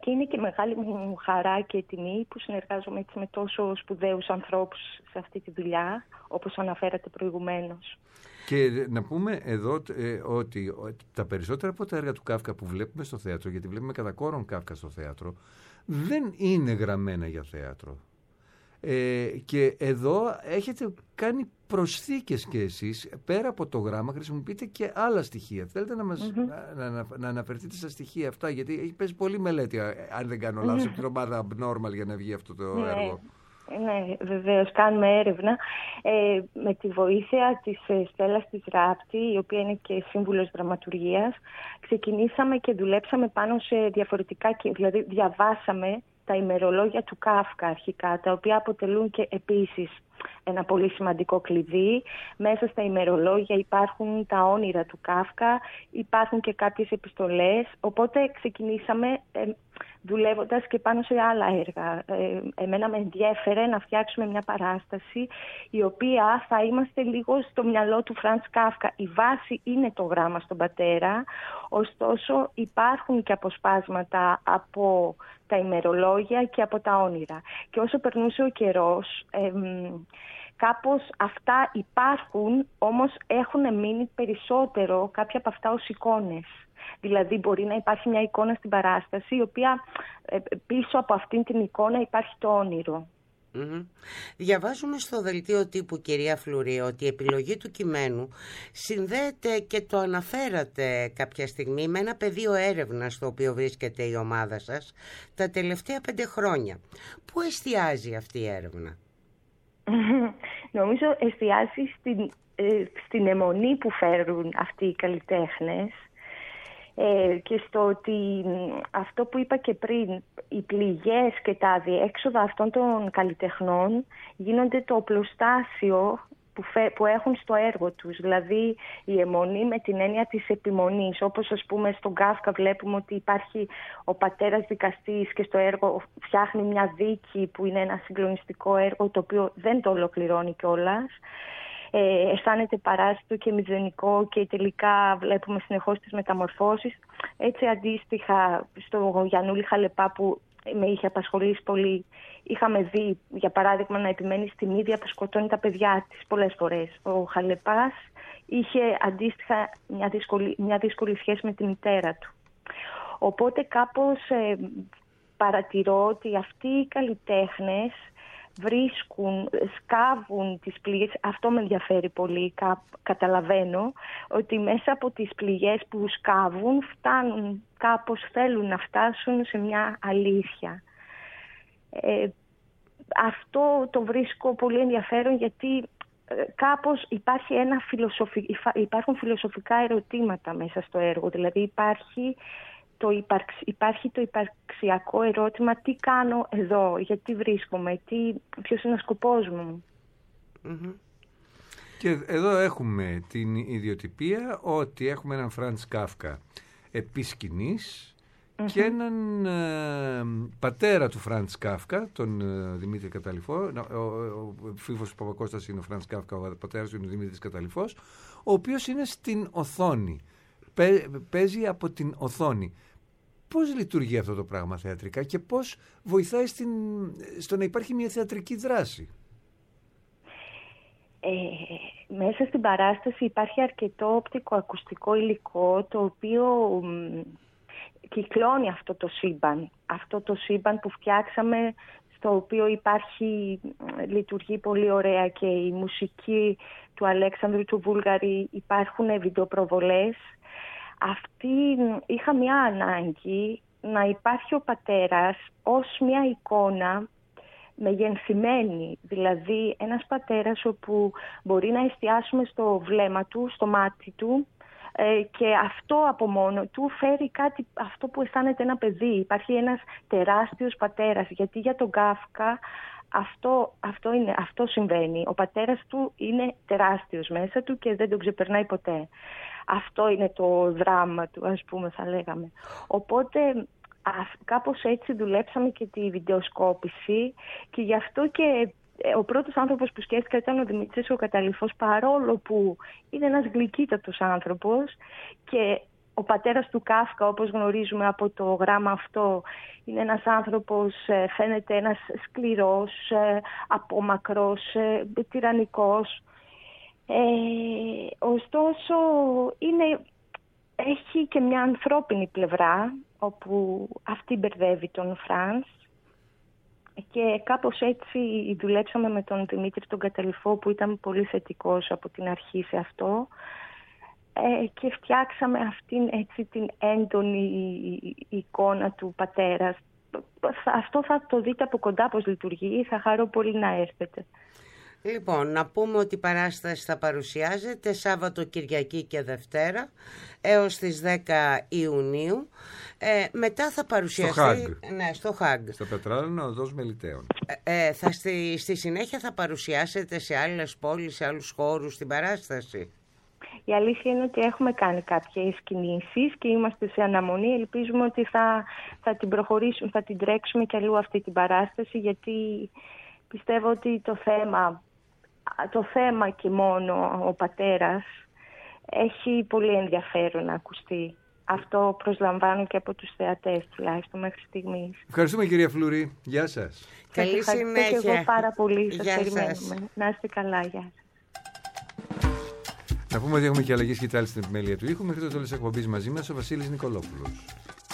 και είναι και μεγάλη μου χαρά και τιμή που συνεργάζομαι έτσι με τόσο σπουδαίους ανθρώπους σε αυτή τη δουλειά, όπως αναφέρατε προηγουμένως. Και να πούμε εδώ ε, ότι τα περισσότερα από τα έργα του Κάφκα που βλέπουμε στο θέατρο, γιατί βλέπουμε κατά κόρον Κάφκα στο θέατρο, δεν είναι γραμμένα για θέατρο. Ε, και εδώ έχετε κάνει προσθήκες και εσείς, πέρα από το γράμμα χρησιμοποιείτε και άλλα στοιχεία. Θέλετε να, μας, mm-hmm. να, να, να αναφερθείτε στα στοιχεία αυτά, γιατί έχει πέσει πολύ μελέτη, αν δεν κάνω λάθος, mm-hmm. από την ομάδα Abnormal για να βγει αυτό το mm-hmm. έργο. Ναι, βεβαίως, κάνουμε έρευνα ε, με τη βοήθεια της ε, Στέλλας της Ράπτη, η οποία είναι και σύμβουλος δραματουργίας. Ξεκινήσαμε και δουλέψαμε πάνω σε διαφορετικά, δηλαδή διαβάσαμε τα ημερολόγια του Κάφκα αρχικά, τα οποία αποτελούν και επίσης ένα πολύ σημαντικό κλειδί. Μέσα στα ημερολόγια υπάρχουν τα όνειρα του Κάφκα, υπάρχουν και κάποιες επιστολές, οπότε ξεκινήσαμε ε, δουλεύοντας και πάνω σε άλλα έργα. Ε, εμένα με ενδιέφερε να φτιάξουμε μια παράσταση η οποία θα είμαστε λίγο στο μυαλό του Φραντς Κάφκα. Η βάση είναι το γράμμα στον πατέρα, ωστόσο υπάρχουν και αποσπάσματα από τα ημερολόγια και από τα όνειρα. Και όσο περνούσε ο καιρός, ε, κάπως αυτά υπάρχουν, όμως έχουν μείνει περισσότερο κάποια από αυτά ως εικόνες. Δηλαδή μπορεί να υπάρχει μια εικόνα στην παράσταση, η οποία ε, πίσω από αυτήν την εικόνα υπάρχει το όνειρο. Mm-hmm. Διαβάζουμε στο δελτίο τύπου, κυρία Φλουρί, ότι η επιλογή του κειμένου συνδέεται, και το αναφέρατε κάποια στιγμή, με ένα πεδίο έρευνας στο οποίο βρίσκεται η ομάδα σας τα τελευταία πέντε χρόνια. Πού εστιάζει αυτή η έρευνα? Νομίζω εστιάζει στην, ε, στην αιμονή που φέρουν αυτοί οι καλλιτέχνες, ε, και στο ότι αυτό που είπα και πριν, οι πληγές και τα αδιέξοδα αυτών των καλλιτεχνών γίνονται το οπλοστάσιο που, φε, που έχουν στο έργο τους. Δηλαδή η αιμονή με την έννοια της επιμονής, όπως ας πούμε στον Κάφκα βλέπουμε ότι υπάρχει ο πατέρας δικαστής και στο έργο φτιάχνει μια δίκη που είναι ένα συγκλονιστικό έργο το οποίο δεν το ολοκληρώνει κιόλας. Ε, αισθάνεται παράσιτο και μηδενικό και τελικά βλέπουμε συνεχώς τις μεταμορφώσεις. Έτσι αντίστοιχα στο Γιαννούλη Χαλεπά που με είχε απασχολήσει πολύ, είχαμε δει για παράδειγμα να επιμένει στη μύδια που σκοτώνει τα παιδιά της πολλές φορές. Ο Χαλεπάς είχε αντίστοιχα μια δύσκολη, μια δύσκολη σχέση με τη μητέρα του. Οπότε κάπως ε, παρατηρώ ότι αυτοί οι καλλιτέχνες βρίσκουν, σκάβουν τις πληγές. Αυτό με ενδιαφέρει πολύ. Κα, καταλαβαίνω ότι μέσα από τις πληγές που σκάβουν φτάνουν, κάπως θέλουν να φτάσουν σε μια αλήθεια. Ε, αυτό το βρίσκω πολύ ενδιαφέρον, γιατί ε, κάπως υπάρχει ένα φιλοσοφι... υπάρχουν φιλοσοφικά ερωτήματα μέσα στο έργο. Δηλαδή υπάρχει Το υπαρξ... υπάρχει το υπαρξιακό ερώτημα, τι κάνω εδώ, γιατί βρίσκομαι, τι... ποιος είναι ο σκοπός μου. Mm-hmm. Και εδώ έχουμε την ιδιοτυπία ότι έχουμε έναν Φραντς Κάφκα επί σκηνής, mm-hmm. και έναν ε, πατέρα του Φραντς Κάφκα, τον ε, Δημήτρη Καταλυφό. Ο, ο, ο Φίβος του Παπακώστας είναι ο Φραντς Κάφκα, ο πατέρας του είναι ο Δημήτρης Καταλυφός, ο οποίος είναι στην οθόνη. Παίζει από την οθόνη. Πώς λειτουργεί αυτό το πράγμα θεατρικά και πώς βοηθάει στην, στο να υπάρχει μια θεατρική δράση? Ε, μέσα στην παράσταση υπάρχει αρκετό οπτικοακουστικό υλικό το οποίο μ, κυκλώνει αυτό το σύμπαν. Αυτό το σύμπαν που φτιάξαμε, στο οποίο υπάρχει, λειτουργεί πολύ ωραία και η μουσική του Αλέξανδρου του Βούλγαρη, υπάρχουν βιντεοπροβολές. Αυτή, είχα μια ανάγκη να υπάρχει ο πατέρας ως μια εικόνα μεγενθυμένη, δηλαδή ένας πατέρας όπου μπορεί να εστιάσουμε στο βλέμμα του, στο μάτι του, ε, και αυτό από μόνο του φέρει κάτι, αυτό που αισθάνεται ένα παιδί. Υπάρχει ένας τεράστιος πατέρας, γιατί για τον Κάφκα αυτό, αυτό, είναι, αυτό συμβαίνει. Ο πατέρας του είναι τεράστιος μέσα του και δεν τον ξεπερνάει ποτέ. Αυτό είναι το δράμα του, ας πούμε, θα λέγαμε. Οπότε κάπως έτσι δουλέψαμε και τη βιντεοσκόπηση, και γι' αυτό και ο πρώτος άνθρωπος που σκέφτηκα ήταν ο Δημήτρης ο Καταλυφός, παρόλο που είναι ένας γλυκύτατος άνθρωπος και ο πατέρας του Κάφκα, όπως γνωρίζουμε από το γράμμα αυτό, είναι ένας άνθρωπος, φαίνεται ένας σκληρός, απόμακρος, τυραννικός. Ε, ωστόσο, είναι, έχει και μια ανθρώπινη πλευρά, όπου αυτή μπερδεύει τον Φρανς. Και κάπως έτσι δουλέψαμε με τον Δημήτρη τον Καταλυφό, που ήταν πολύ θετικός από την αρχή σε αυτό. Ε, και φτιάξαμε αυτήν έτσι την έντονη εικόνα του πατέρα. Αυτό θα το δείτε από κοντά πώς λειτουργεί. Θα χαρώ πολύ να έρθετε. Λοιπόν, να πούμε ότι η παράσταση θα παρουσιάζεται Σάββατο, Κυριακή και Δευτέρα έως τις δέκα Ιουνίου. Ε, μετά θα παρουσιαστεί... Στο Χάγκ. Ναι, στο Χάγκ. Στο Πετράλαιο, οδός Μελιτέων. Ε, ε, θα στη, στη συνέχεια θα παρουσιάσετε σε άλλες πόλεις, σε άλλους χώρους την παράσταση. Η αλήθεια είναι ότι έχουμε κάνει κάποιες κινήσεις και είμαστε σε αναμονή. Ελπίζουμε ότι θα, θα την προχωρήσουμε, θα την τρέξουμε κι αλλού αυτή την παράσταση, γιατί πιστεύω ότι το θέμα, το θέμα και μόνο ο πατέρας έχει πολύ ενδιαφέρον να ακουστεί. Αυτό προσλαμβάνω και από τους θεατές τουλάχιστον μέχρι στιγμής. Ευχαριστούμε κυρία Φλουρή. Γεια σας. Καλή συνέχεια. Και εγώ πάρα πολύ. Σας Γεια περιμένουμε. σας. Να είστε καλά. Γεια σας. Να πούμε ότι έχουμε και αλλαγή σκητάλη στην επιμέλεια του ήχου. Μέχρι το τέλος της εκπομπής μαζί μας ο Βασίλης Νικολόπουλος.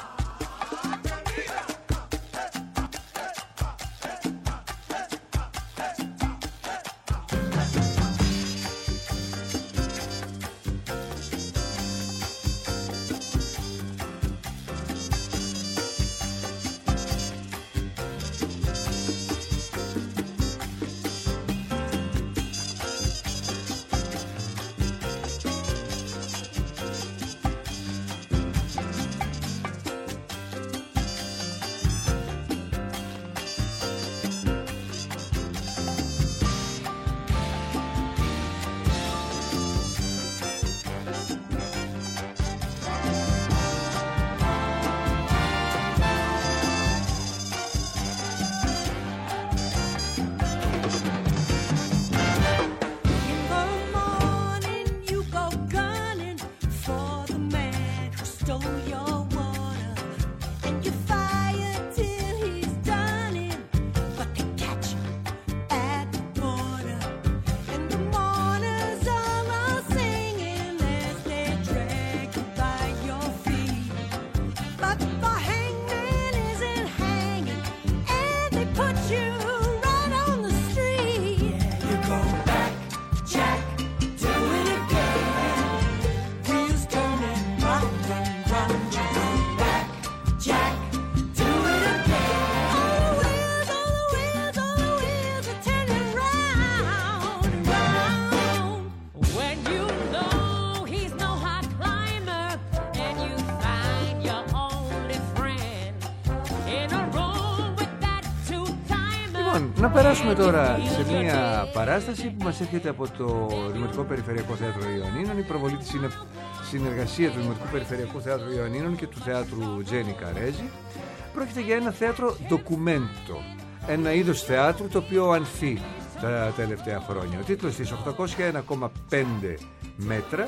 Να περάσουμε τώρα σε μια παράσταση που μας έρχεται από το Δημοτικό Περιφερειακό Θέατρο Ιωαννίνων. Η προβολή της είναι συνεργασία του Δημοτικού Περιφερειακού Θέατρου Ιωαννίνων και του Θεάτρου Τζένι Καρέζη. Πρόκειται για ένα θέατρο ντοκουμέντο, ένα είδος θεάτρου το οποίο ανθεί τα τελευταία χρόνια. Ο τίτλος της οκτακόσια ένα κόμμα πέντε μέτρα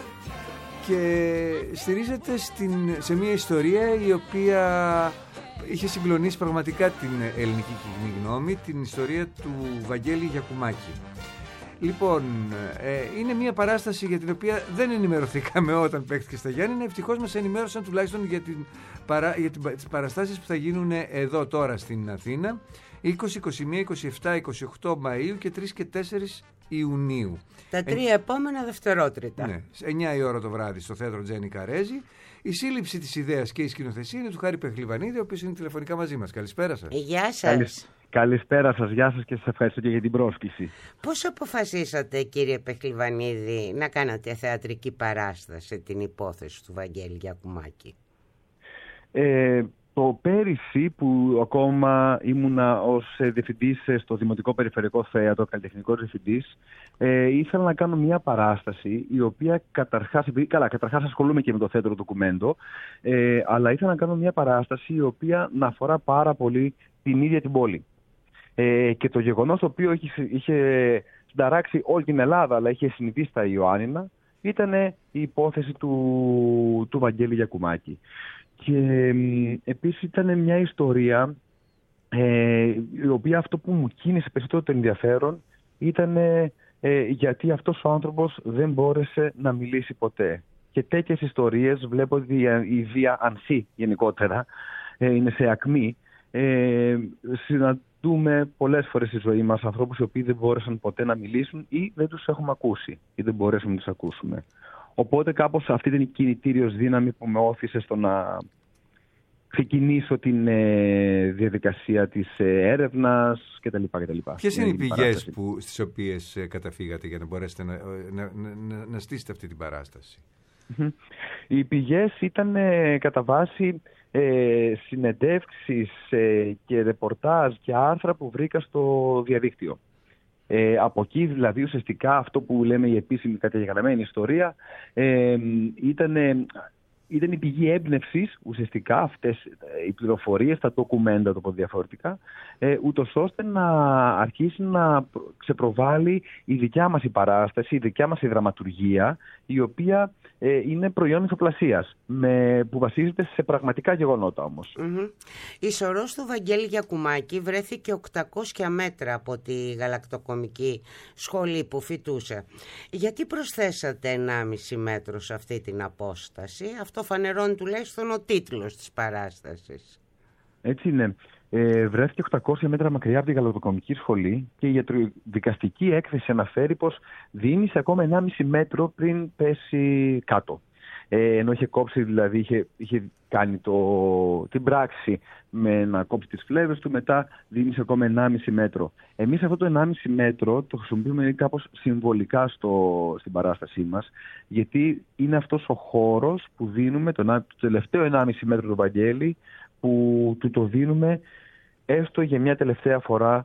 και στηρίζεται στην, σε μια ιστορία η οποία είχε συγκλονίσει πραγματικά την ελληνική κοινή γνώμη, την ιστορία του Βαγγέλη Γιακουμάκη. Λοιπόν, ε, είναι μια παράσταση για την οποία δεν ενημερωθήκαμε όταν παίχτηκε στα Γιάννηνα. Ευτυχώς μας ενημέρωσαν τουλάχιστον για, την παρά, για την, τις παραστάσεις που θα γίνουν εδώ τώρα στην Αθήνα είκοσι, είκοσι μία, είκοσι επτά, είκοσι οκτώ Μαΐου και τρεις και τέσσερις Ιουνίου. Τα τρία ε, επόμενα δευτερότριτα. Ναι, εννιά η ώρα το βράδυ στο θέατρο Τζένι Καρέζη. Η σύλληψη της ιδέας και η σκηνοθεσία είναι του Χάρη Πεχλιβανίδη, ο οποίος είναι τηλεφωνικά μαζί μας. Καλησπέρα σας. Γεια σας. Καλησπέρα σας, γεια σας και σας ευχαριστώ και για την πρόσκληση. Πώς αποφασίσατε, κύριε Πεχλιβανίδη, να κάνατε θεατρική παράσταση την υπόθεση του Βαγγέλη Γιακουμάκη? Ε, το πέρυσι που ακόμα ήμουνα ως διευθυντής στο Δημοτικό Περιφερειακό Θέατρο, καλλιτεχνικός διευθυντής, ε, ήθελα να κάνω μια παράσταση η οποία καταρχάς, καλά, καταρχάς ασχολούμαι και με το θέατρο ντοκουμέντο, ε, αλλά ήθελα να κάνω μια παράσταση η οποία να αφορά πάρα πολύ την ίδια την πόλη. Ε, και το γεγονός το οποίο είχε, είχε συνταράξει όλη την Ελλάδα, αλλά είχε συνηθίσει στα Ιωάννινα, ήταν η υπόθεση του, του Βαγγέλη Γιακουμάκη. Και ε, επίσης ήταν μια ιστορία ε, η οποία αυτό που μου κίνησε περισσότερο το ενδιαφέρον ήταν ε, γιατί αυτός ο άνθρωπος δεν μπόρεσε να μιλήσει ποτέ. Και τέτοιες ιστορίες βλέπω ότι η βία ανθεί γενικότερα, ε, είναι σε ακμή. Ε, συναντούμε πολλές φορές στη ζωή μας ανθρώπους οι οποίοι δεν μπόρεσαν ποτέ να μιλήσουν ή δεν τους έχουμε ακούσει ή δεν μπορέσαμε να τους ακούσουμε. Οπότε κάπως αυτή ήταν η κινητήριος δύναμη που με όθησε στο να ξεκινήσω την ε, διαδικασία της ε, έρευνας κτλ. κτλ. Ποιες είναι οι πηγές που, στις οποίες ε, καταφύγατε για να μπορέσετε να, να, να, να, να στήσετε αυτή την παράσταση? Οι πηγές ήταν ε, κατά βάση ε, συνεντεύξεις ε, και ρεπορτάζ και άρθρα που βρήκα στο διαδίκτυο. Ε, από εκεί δηλαδή ουσιαστικά αυτό που λέμε η επίσημη καταγεγραμμένη ιστορία ε, ήταν... Ε, Ήταν η πηγή έμπνευσης ουσιαστικά αυτές οι πληροφορίες, τα ντοκουμέντα, το πω διαφορετικά, ε, ούτως ώστε να αρχίσει να ξεπροβάλλει η δικιά μας η παράσταση, η δικιά μας η δραματουργία, η οποία ε, είναι προϊόν ηθοπλασίας, με, που βασίζεται σε πραγματικά γεγονότα όμως. Mm-hmm. Η σωρός του Βαγγέλη Γιακουμάκη βρέθηκε οκτακόσια μέτρα από τη γαλακτοκομική σχολή που φοιτούσε. Γιατί προσθέσατε ενάμιση μέτρο σε αυτή την απόσταση? Αυτό φανερώνει τουλάχιστον ο τίτλος της παράστασης. Έτσι είναι. Ε, βρέθηκε οκτακόσια μέτρα μακριά από τη γαλακτοκομική σχολή και η ιατροδικαστική έκθεση αναφέρει πως διήμισε ακόμα ενάμιση μέτρο πριν πέσει κάτω. Ε, ενώ είχε κόψει, δηλαδή είχε, είχε κάνει το, την πράξη με να κόψει τις φλέβες του, μετά διήμισε ακόμα ενάμιση μέτρο. Εμείς αυτό το ενάμιση μέτρο το χρησιμοποιούμε κάπως συμβολικά στο, στην παράστασή μας, γιατί είναι αυτός ο χώρος που δίνουμε, το, το τελευταίο ενάμιση μέτρο του Βαγγέλη, που του το δίνουμε έστω για μια τελευταία φορά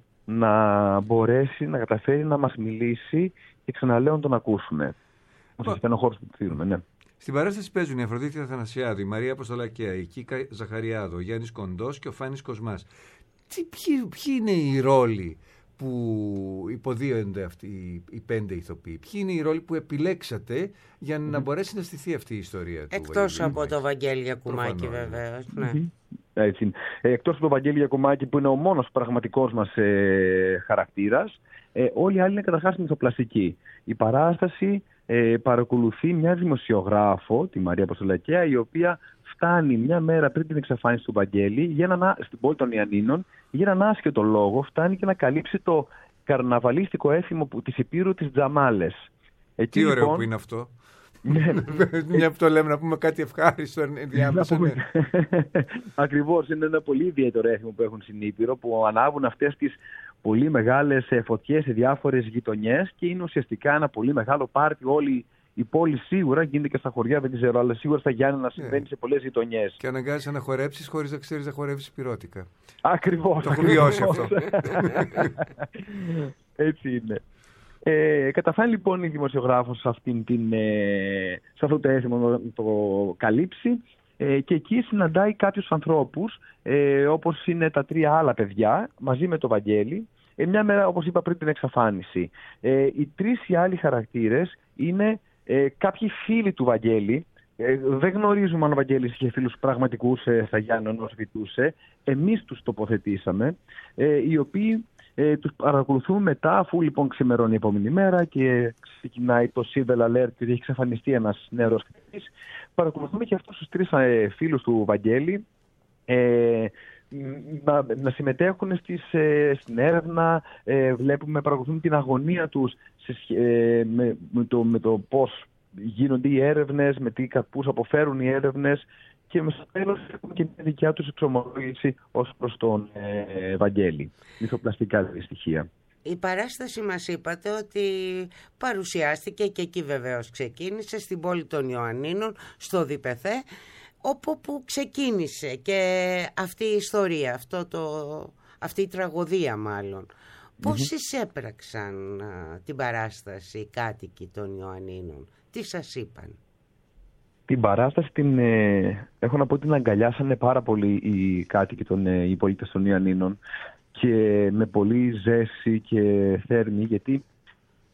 να μπορέσει να καταφέρει να μας μιλήσει και ξαναλέω να τον ακούσουμε. Αυτό είναι ο χώρος που του δίνουμε, ναι. Στην παράσταση παίζουν η Αφροδίτη Αθανασιάδου, η Μαρία Αποστολακέα, η Κίκα Ζαχαριάδου, ο Γιάννης Κοντός και ο Φάνης Κοσμάς. Τι, ποιοι, ποιοι είναι οι ρόλοι που υποδίονται αυτοί οι πέντε ηθοποιοί? Ποιοι είναι οι ρόλοι που επιλέξατε για να μπορέσει να στηθεί αυτή η ιστορία του? Εκτός από το Βαγγέλη Γιακουμάκη βεβαίως. Ναι. Mm-hmm. Έτσι είναι. Ε, εκτός από το Βαγγέλη Γιακουμάκη που είναι ο μόνος πραγματικός μας ε, χαρακτήρας, ε, όλοι οι άλλοι είναι καταρχάς μυθοπλαστικοί. Η παράσταση ε, παρακολουθεί μια δημοσιογράφο, τη Μαρία Αποστολακέα, η οποία φτάνει μια μέρα πριν την εξαφάνιση του Βαγγέλη για έναν, στην πόλη των Ιαννίνων, για έναν άσχετο λόγο φτάνει και να καλύψει το καρναβαλίστικο έθιμο της Υπήρου της Τζαμάλες. Τι ωραίο λοιπόν, που είναι αυτό. Μια που το λέμε, να πούμε κάτι ευχάριστο ενδιάμεσα. Ναι. Ακριβώς, είναι ένα πολύ ιδιαίτερο έθιμο που έχουν στην Ήπειρο, που ανάβουν αυτές τις πολύ μεγάλες φωτιές σε διάφορες γειτονιές και είναι ουσιαστικά ένα πολύ μεγάλο πάρτι. Όλη η πόλη σίγουρα γίνεται και στα χωριά, δεν ξέρω, αλλά σίγουρα στα Γιάννενα συμβαίνει yeah. σε πολλές γειτονιές. Και αναγκάζεσαι να χορέψεις χωρίς να ξέρεις να χορεύεις πυρότικα. Ακριβώς. Το έχω βιώσει αυτό. Έτσι είναι. Ε, καταφέρει λοιπόν η δημοσιογράφος σε, αυτήν την, ε, σε αυτό το έθιμο να το καλύψει ε, και εκεί συναντάει κάποιους ανθρώπους ε, όπως είναι τα τρία άλλα παιδιά μαζί με το Βαγγέλη ε, μια μέρα όπως είπα πριν την εξαφάνιση. Ε, οι τρεις οι άλλοι χαρακτήρες είναι ε, κάποιοι φίλοι του Βαγγέλη. Ε, δεν γνωρίζουμε αν ο Βαγγέλης είχε φίλους πραγματικούς ε, στα Γιάννενα όσο φοιτούσε. Εμείς τους τοποθετήσαμε ε, οι οποίοι Ε, τους παρακολουθούμε μετά, αφού λοιπόν ξημερώνει η επόμενη μέρα και ξεκινάει το Silver Alert και έχει εξαφανιστεί ένας νεαρός φοιτητής. Παρακολουθούμε και αυτούς τους τρεις ε, φίλους του Βαγγέλη ε, να, να συμμετέχουν στις, ε, στην έρευνα. Ε, βλέπουμε, παρακολουθούμε την αγωνία τους σε, ε, με, με, το, με το πώς γίνονται οι έρευνες, με τι καρπούς αποφέρουν οι έρευνες. Και στο τέλος έχουμε και μια δικιά τους εξομολόγηση ως προς τον ε, Βαγγέλη. Μυθοπλαστικά δηλαδή στοιχεία. Η παράσταση μας είπατε ότι παρουσιάστηκε και εκεί βεβαίως ξεκίνησε στην πόλη των Ιωαννίνων, στο Διπεθέ, όπου που ξεκίνησε και αυτή η ιστορία, αυτό το, αυτή η τραγωδία μάλλον. Πώς mm-hmm. εισέπραξαν α, την παράσταση οι κάτοικοι των Ιωαννίνων, τι σας είπαν? Την παράσταση την, ε, έχω να πω ότι την αγκαλιάσανε πάρα πολύ οι κάτοικοι, των, ε, οι πολίτες των Ιωαννίνων και με πολύ ζέση και θέρμη, γιατί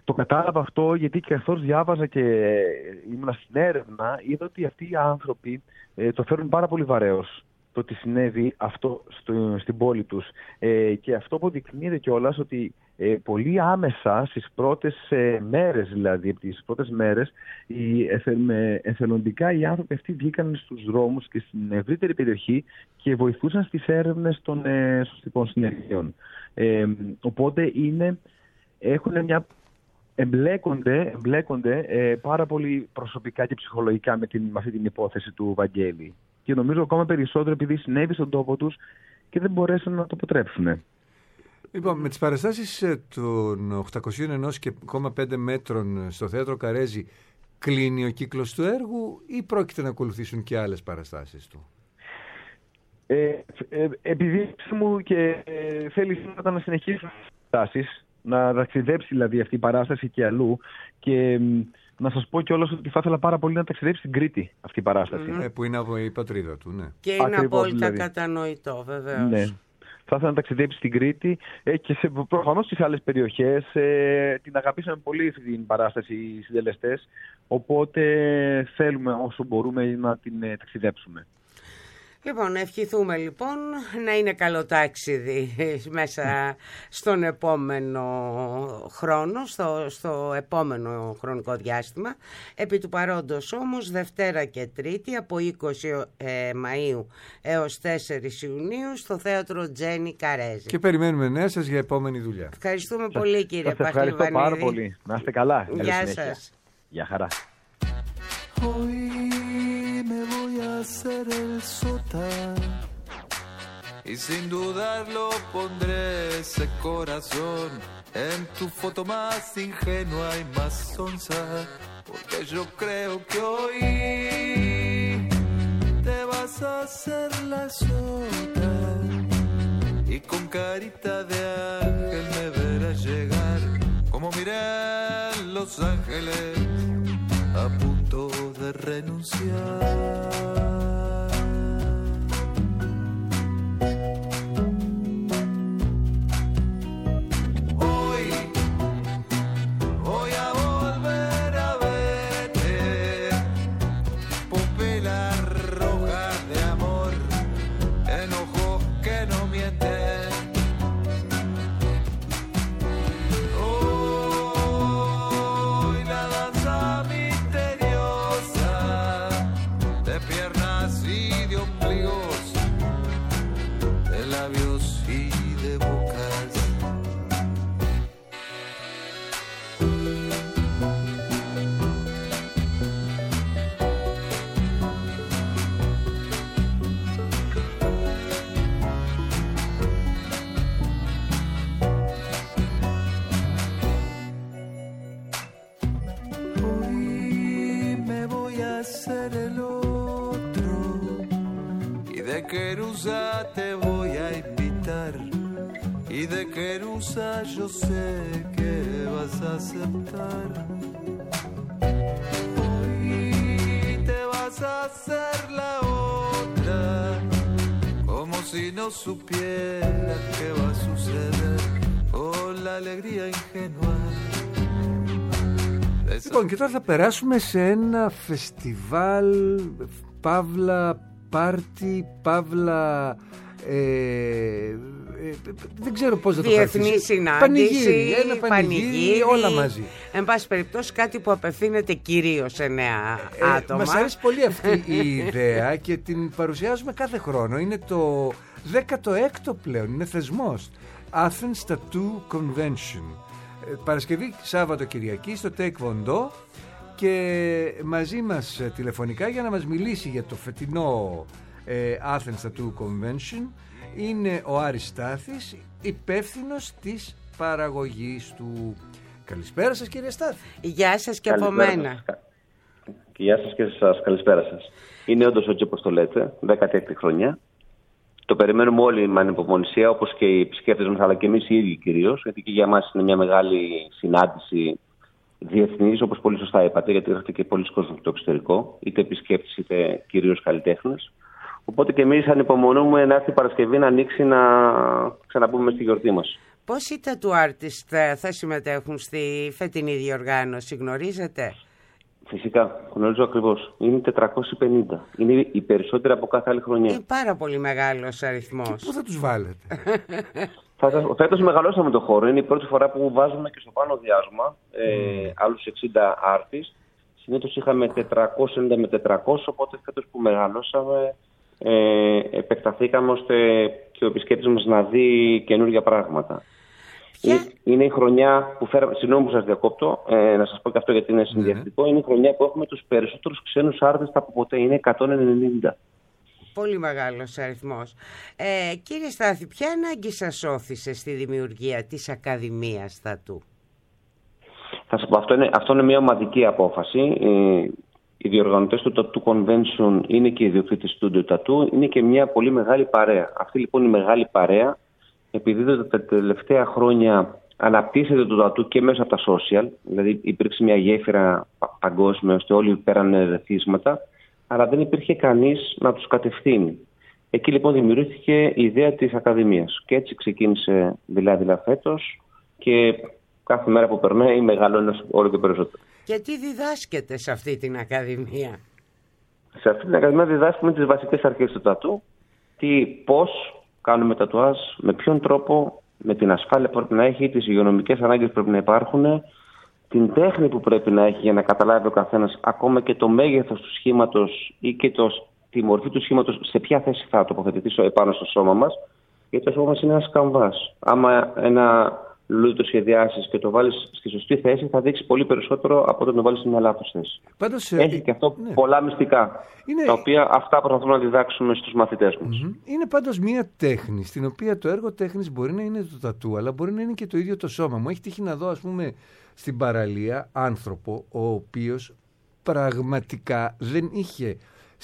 το κατάλαβα αυτό γιατί καθώς διάβαζα και ήμουν στην έρευνα, είδα ότι αυτοί οι άνθρωποι ε, το φέρουν πάρα πολύ βαρέως το ότι συνέβη αυτό στο, στην πόλη τους. Ε, και αυτό αποδεικνύεται κιόλας ότι ε, πολύ άμεσα στις πρώτες ε, μέρες, δηλαδή τις πρώτες μέρες, οι εθελ, εθελοντικά οι άνθρωποι αυτοί βγήκαν στους δρόμους και στην ευρύτερη περιοχή και βοηθούσαν στις έρευνες των ε, σωστικών συνεργειών. Ε, οπότε είναι, έχουν μια... Εμπλέκονται, εμπλέκονται ε, πάρα πολύ προσωπικά και ψυχολογικά με, την, με αυτή την υπόθεση του Βαγγέλη. Και νομίζω ακόμα περισσότερο επειδή συνέβη στον τόπο τους και δεν μπορέσαν να το αποτρέψουν. Λοιπόν, με τις παραστάσεις των οκτακοσίων ένα και πέντε μέτρων στο Θέατρο Καρέζη κλείνει ο κύκλος του έργου ή πρόκειται να ακολουθήσουν και άλλες παραστάσεις του? Ε, ε, επειδή μου και ε, θέλει να συνεχίσει τις παραστάσεις, να ταξιδέψει δηλαδή αυτή η παράσταση και αλλού, και να σας πω κιόλας ότι θα ήθελα πάρα πολύ να ταξιδέψει στην Κρήτη αυτή η παράσταση. Mm. Ε, που είναι από η πατρίδα του, ναι. Και είναι Ακριβώς, απόλυτα δηλαδή. Κατανοητό, βεβαίως. Ναι. Θα ήθελα να ταξιδέψει στην Κρήτη ε, και σε, προφανώς στις άλλες περιοχές. Ε, την αγαπήσαμε πολύ αυτή την παράσταση οι συντελεστές, οπότε θέλουμε όσο μπορούμε να την ε, ταξιδέψουμε. Λοιπόν, ευχηθούμε λοιπόν να είναι καλό ταξίδι μέσα στον επόμενο χρόνο, στο, στο επόμενο χρονικό διάστημα. Επί του παρόντος όμως, Δευτέρα και Τρίτη από είκοσι Μαΐου έως τέσσερις Ιουνίου στο Θέατρο Τζένι Καρέζη. Και περιμένουμε νέα σας για επόμενη δουλειά. Ευχαριστούμε πολύ, κύριε Παχλιβανίδη. Ευχαριστώ πάρα πολύ. Να είστε καλά. Γεια σας. Γεια χαρά. Hoy me voy a hacer el sota y sin dudarlo pondré ese corazón en tu foto más ingenua y más sonsa, porque yo creo que hoy te vas a hacer la sota y con carita de ángel me verás llegar como miré en Los Ángeles a punto de renunciar. Hoy voy a volver a verte, pupilas rojas de amor, en ojos que no mienten. Hoy la danza piernas y de ombligos, de labios y de bocas. Hoy me voy a hacer el de Querusa te voy a invitar y de Querusa yo sé que vas a aceptar. Hoy te vas a hacer la otra como si no supieras qué va a suceder por la alegría ingenua. Λοιπόν, και τώρα θα περάσουμε σε ένα φεστιβάλ παύλα πάρτι, παύλα, ε, ε, δεν ξέρω πώς να το διεθνή χαρακτηρίσω. συνάντηση, πανηγύρι, ένα πανηγύρι, πανηγύρι, όλα μαζί. Εν πάση περιπτώσει κάτι που απευθύνεται κυρίως σε νέα ε, άτομα. Μας αρέσει πολύ αυτή η ιδέα και την παρουσιάζουμε κάθε χρόνο. Είναι το δέκατο έκτο πλέον, είναι θεσμός. Athens Tattoo Convention. Ε, Παρασκευή, Σάββατο, Κυριακή στο Τέικβοντό. Και μαζί μας τηλεφωνικά για να μας μιλήσει για το φετινό ε, Athens Tattoo Convention είναι ο Άρης Στάθης, υπεύθυνος της παραγωγής του. Καλησπέρα σας, κύριε Στάθη. Γεια σας και από μένα. Και γεια σας και σας, καλησπέρα σας. Είναι όντως έτσι όπως το λέτε, δέκατη έκτη χρονιά. Το περιμένουμε όλοι με ανυπομονησία, όπως και οι επισκέπτες μας, αλλά και εμείς οι ίδιοι κυρίως, γιατί και για μας είναι μια μεγάλη συνάντηση διεθνής, όπως πολύ σωστά είπατε, γιατί έρχεται και πολλοί κόσμος από το εξωτερικό, είτε επισκέπτες είτε κυρίως καλλιτέχνες. Οπότε και εμείς ανυπομονούμε να έρθει η Παρασκευή να ανοίξει, να ξαναμπούμε στη γιορτή μας. Πόσοι tattoo artist θα συμμετέχουν στη φετινή διοργάνωση, γνωρίζετε? Φυσικά, γνωρίζω ακριβώς. Είναι τετρακόσιοι πενήντα. Είναι οι περισσότεροι από κάθε άλλη χρονιά. Είναι πάρα πολύ μεγάλος αριθμός. Και πού θα τους βάλετε? Φέτος μεγαλώσαμε το χώρο. Είναι η πρώτη φορά που βάζουμε και στο πάνω διάσμα ε, mm. άλλους εξήντα artists. Συνήθως είχαμε τετρακόσια ενενήντα με τετρακόσια, οπότε φέτος που μεγαλώσαμε ε, επεκταθήκαμε ώστε και ο επισκέπτης μας να δει καινούργια πράγματα. Ποια... Είναι η χρονιά που φέραμε, συγγνώμη που σας διακόπτω, ε, να σας πω και αυτό γιατί είναι συνδυαστικό, mm. είναι η χρονιά που έχουμε τους περισσότερους ξένους artists από ποτέ, είναι εκατόν ενενήντα. Πολύ μεγάλος αριθμός. Ε, κύριε Στάθη, ποια ανάγκη σας όθησε στη δημιουργία της Ακαδημίας Tattoo? Θα σας πω, αυτό είναι, αυτό είναι μια ομαδική απόφαση. Ε, οι διοργανωτές του Tattoo Convention είναι και οι ιδιοκτήτες του Studio Tattoo, είναι και μια πολύ μεγάλη παρέα. Αυτή λοιπόν η μεγάλη παρέα, επειδή τα τελευταία χρόνια αναπτύσσεται το tattoo και μέσα από τα social, δηλαδή υπήρξε μια γέφυρα παγκόσμια ώστε όλοι πέρανε ρεθίσματα, αλλά δεν υπήρχε κανείς να τους κατευθύνει. Εκεί λοιπόν δημιουργήθηκε η ιδέα της Ακαδημίας και έτσι ξεκίνησε δηλαδή φέτος και κάθε μέρα που περνάει μεγαλώνει όλο και περισσότερο. Και τι διδάσκεται σε αυτή την Ακαδημία? Σε αυτή την Ακαδημία διδάσκουμε τις βασικές αρχές του τατού, τι, πώς κάνουμε τατουάζ, με ποιον τρόπο, με την ασφάλεια που πρέπει να έχει, τις υγειονομικές ανάγκες που πρέπει να υπάρχουν, την τέχνη που πρέπει να έχει για να καταλάβει ο καθένας ακόμα και το μέγεθος του σχήματος ή και το, τη μορφή του σχήματος, σε ποια θέση θα τοποθετηθεί επάνω στο σώμα μας. Γιατί το σώμα μας είναι ένας καμβάς. Άμα ένα λουλούδι το σχεδιάσεις και το βάλεις στη σωστή θέση, θα δείξει πολύ περισσότερο από όταν το βάλεις σε μια λάθος θέση. Πάντως, έχει ε, και αυτό ναι. πολλά μυστικά, είναι... τα οποία αυτά προσπαθούμε να διδάξουμε στους μαθητές μας. Mm-hmm. Είναι πάντως μια τέχνη, στην οποία το έργο τέχνης μπορεί να είναι το τατού, αλλά μπορεί να είναι και το ίδιο το σώμα. Μου έχει τύχει να δω, ας πούμε, στην παραλία άνθρωπο, ο οποίος πραγματικά δεν είχε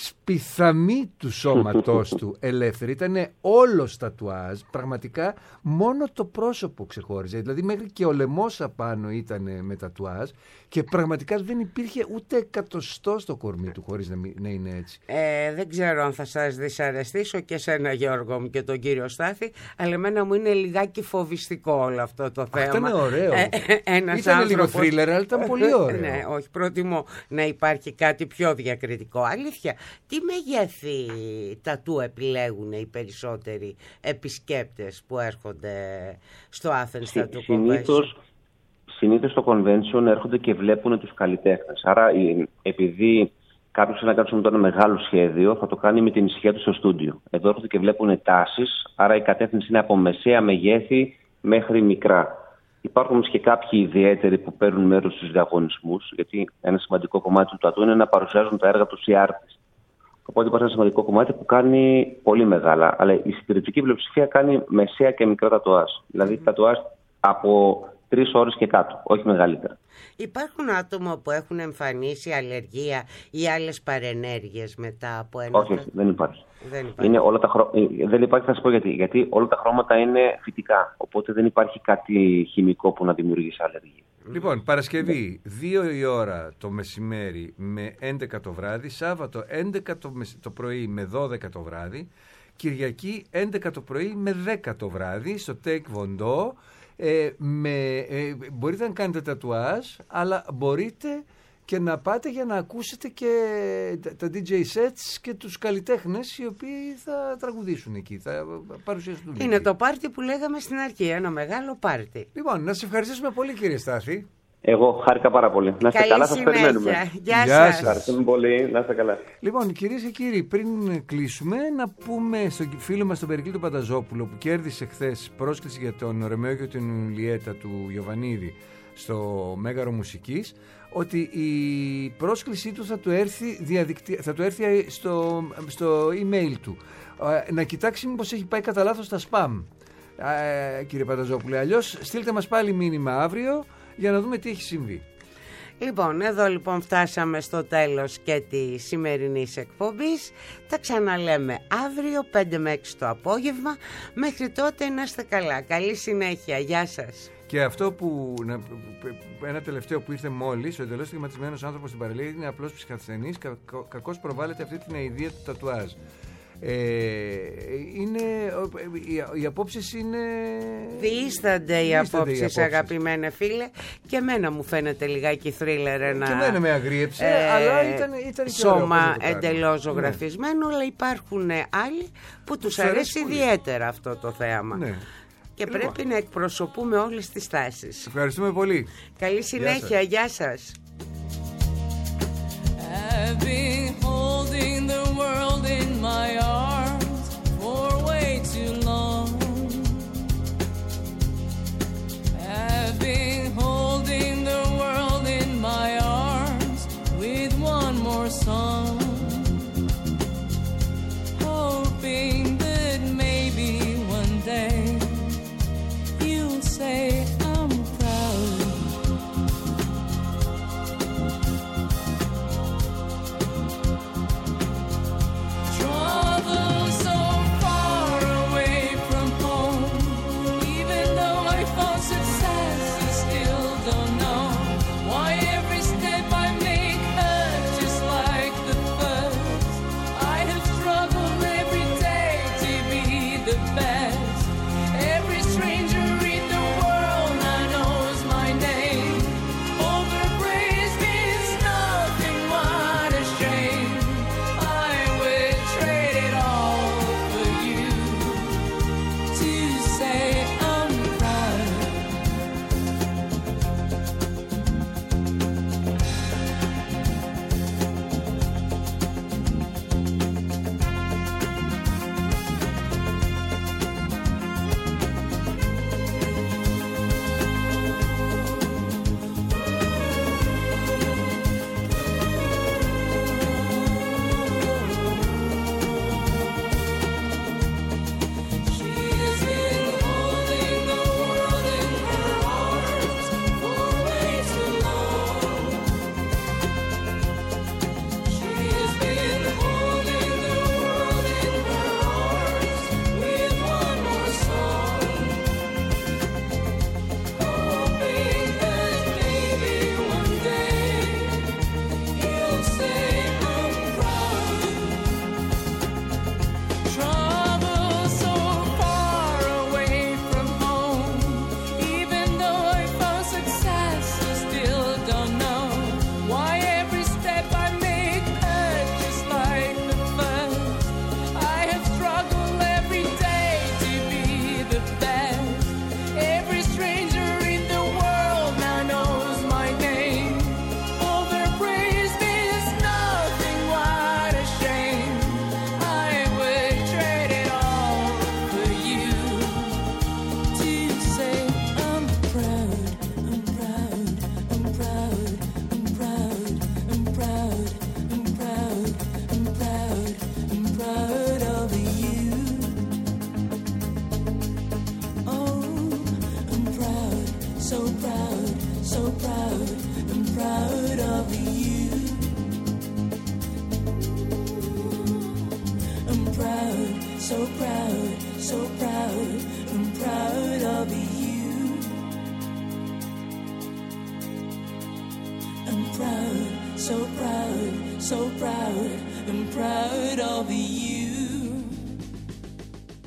σπιθαμή του σώματός του ελεύθερη, ήταν όλο τατουάζ, πραγματικά μόνο το πρόσωπο ξεχώριζε, δηλαδή μέχρι και ο λαιμός απάνω ήταν με τατουάζ και πραγματικά δεν υπήρχε ούτε εκατοστό στο κορμί του χωρίς να, να είναι έτσι. Ε, δεν ξέρω αν θα σας δυσαρεστήσω και σένα Γιώργο μου και τον κύριο Στάθη, αλλά εμένα μου είναι λιγάκι φοβιστικό όλο αυτό το θέμα. Αυτό είναι ωραίο. Ε, ένας ήταν άνθρωπος... λίγο θρίλερ, αλλά ήταν πολύ ωραίο. Ναι, όχι, προτιμώ να υπάρχει κάτι πιο διακριτικό. Αλήθεια, τι μεγέθη τατού επιλέγουν οι περισσότεροι επισκέπτες που έρχονται στο Athens Tattoo Convention? Συνήθως στο convention έρχονται και βλέπουν τους καλλιτέχνες. Άρα επειδή κάποιος θέλει να κάνει ένα μεγάλο σχέδιο, θα το κάνει με την ησυχία του στο στούντιο. Εδώ έρχονται και βλέπουν τάσεις, άρα η κατεύθυνση είναι από μεσαία μεγέθη μέχρι μικρά. Υπάρχουν όμως και κάποιοι ιδιαίτεροι που παίρνουν μέρος στους διαγωνισμούς, γιατί ένα σημαντικό κομμάτι του τατού είναι να παρουσιάζουν τα έργα τους οι artists. Οπότε υπάρχει ένα σημαντικό κομμάτι που κάνει πολύ μεγάλα. Αλλά η συντηρητική πλειοψηφία κάνει μεσαία και μικρά τατουάζ. Δηλαδή τατουάζ από τρεις ώρες και κάτω, όχι μεγαλύτερα. Υπάρχουν άτομα που έχουν εμφανίσει αλλεργία ή άλλες παρενέργειες μετά από ένα... Όχι, όχι, δεν υπάρχει. Δεν υπάρχει. Είναι όλα τα χρο... δεν υπάρχει, θα σας πω γιατί. Γιατί όλα τα χρώματα είναι φυτικά. Οπότε δεν υπάρχει κάτι χημικό που να δημιουργήσει αλλεργία. Λοιπόν, Παρασκευή δύο η ώρα το μεσημέρι με έντεκα το βράδυ, Σάββατο έντεκα το, μεσ... το πρωί με δώδεκα το βράδυ, Κυριακή έντεκα το πρωί με δέκα το βράδυ στο Take Vondo. Ε, με, ε, μπορείτε να κάνετε τατουάζ, αλλά μπορείτε και να πάτε για να ακούσετε και τα, τα ντι τζέι sets και τους καλλιτέχνες οι οποίοι θα τραγουδήσουν εκεί, θα παρουσιαστούν. Είναι εκεί. το πάρτι που λέγαμε στην αρχή, ένα μεγάλο πάρτι. Λοιπόν, να σας ευχαριστήσουμε πολύ κύριε Στάθη. Εγώ χάρηκα πάρα πολύ. Να είστε καλά, σας περιμένουμε. Γεια Γεια σας. Ευχαριστούμε πολύ, να είστε καλά. Λοιπόν, κυρίες και κύριοι, πριν κλείσουμε, να πούμε στον φίλο μας τον Περικλή τον Πανταζόπουλο που κέρδισε χθες πρόσκληση για τον Ρωμαίο και την Ιουλιέτα του Γιοβανίδη στο Μέγαρο Μουσικής, ότι η πρόσκλησή του θα του έρθει, διαδικτυα... θα του έρθει στο... στο email του. Να κοιτάξει μήπως έχει πάει κατά λάθος στα spam, ε, κύριε Πανταζόπουλε. Αλλιώς στείλτε μας πάλι μήνυμα αύριο για να δούμε τι έχει συμβεί. Λοιπόν, εδώ λοιπόν φτάσαμε στο τέλος και τη σημερινής εκπομπής. Τα ξαναλέμε αύριο πέντε με έξι το απόγευμα. Μέχρι τότε να είστε καλά. Καλή συνέχεια. Γεια σας. Και αυτό που, ένα τελευταίο που ήρθε μόλις, ο εντελώς στιγματισμένος άνθρωπος στην παραλία είναι απλώς ψυχασθενής, κα, κακώς προβάλλεται αυτή την αηδία του τατουάζ. Ε, είναι, οι, οι απόψεις είναι... Διήστανται οι απόψεις, αγαπημένε φίλε. Και εμένα μου φαίνεται λιγάκι θρίλερ ένα... Και εμένα με αγρίεψε, ε, αλλά ήταν, ήταν και σώμα εντελώς ζωγραφισμένο, ναι. Αλλά υπάρχουν άλλοι που τους αρέσει, αρέσει ιδιαίτερα αυτό το θέαμα. Ναι. Και λοιπόν, πρέπει να εκπροσωπούμε όλες τις τάσεις. Ευχαριστούμε πολύ. Καλή συνέχεια, γεια σας. I've been holding the world in my arms for way too long. I've been holding the world in my arms with one more song, hoping that maybe one day you'll say I'm proud. Travel so far away from home, even though I found success, I still don't know why every step I make hurts just like the first. I have struggled every day to be the best. Every stranger in the world now knows my name. Overpraise means nothing, what a shame. I would trade it all for you to say I'm proud. She's been holding the world in her arms for way too long. She's been holding the world in her arms with one more song, hoping that maybe one day you'll say I'm proud. Travel so far away from home, even though I found success, I still don't know why every step I make hurts just like the first. I have struggled every day to be the best. Every stranger in the world now knows my name. Overpraise means nothing, what a shame. I would trade it all for you to say I'm proud, I'm proud, I'm proud, I'm proud, I'm proud, I'm proud, I'm proud, I'm proud of you. Oh, I'm proud, so proud, so proud, I'm proud of you. I'm proud, so proud, so proud, I'm proud of you. I'm proud, so proud, so proud, I'm proud of you.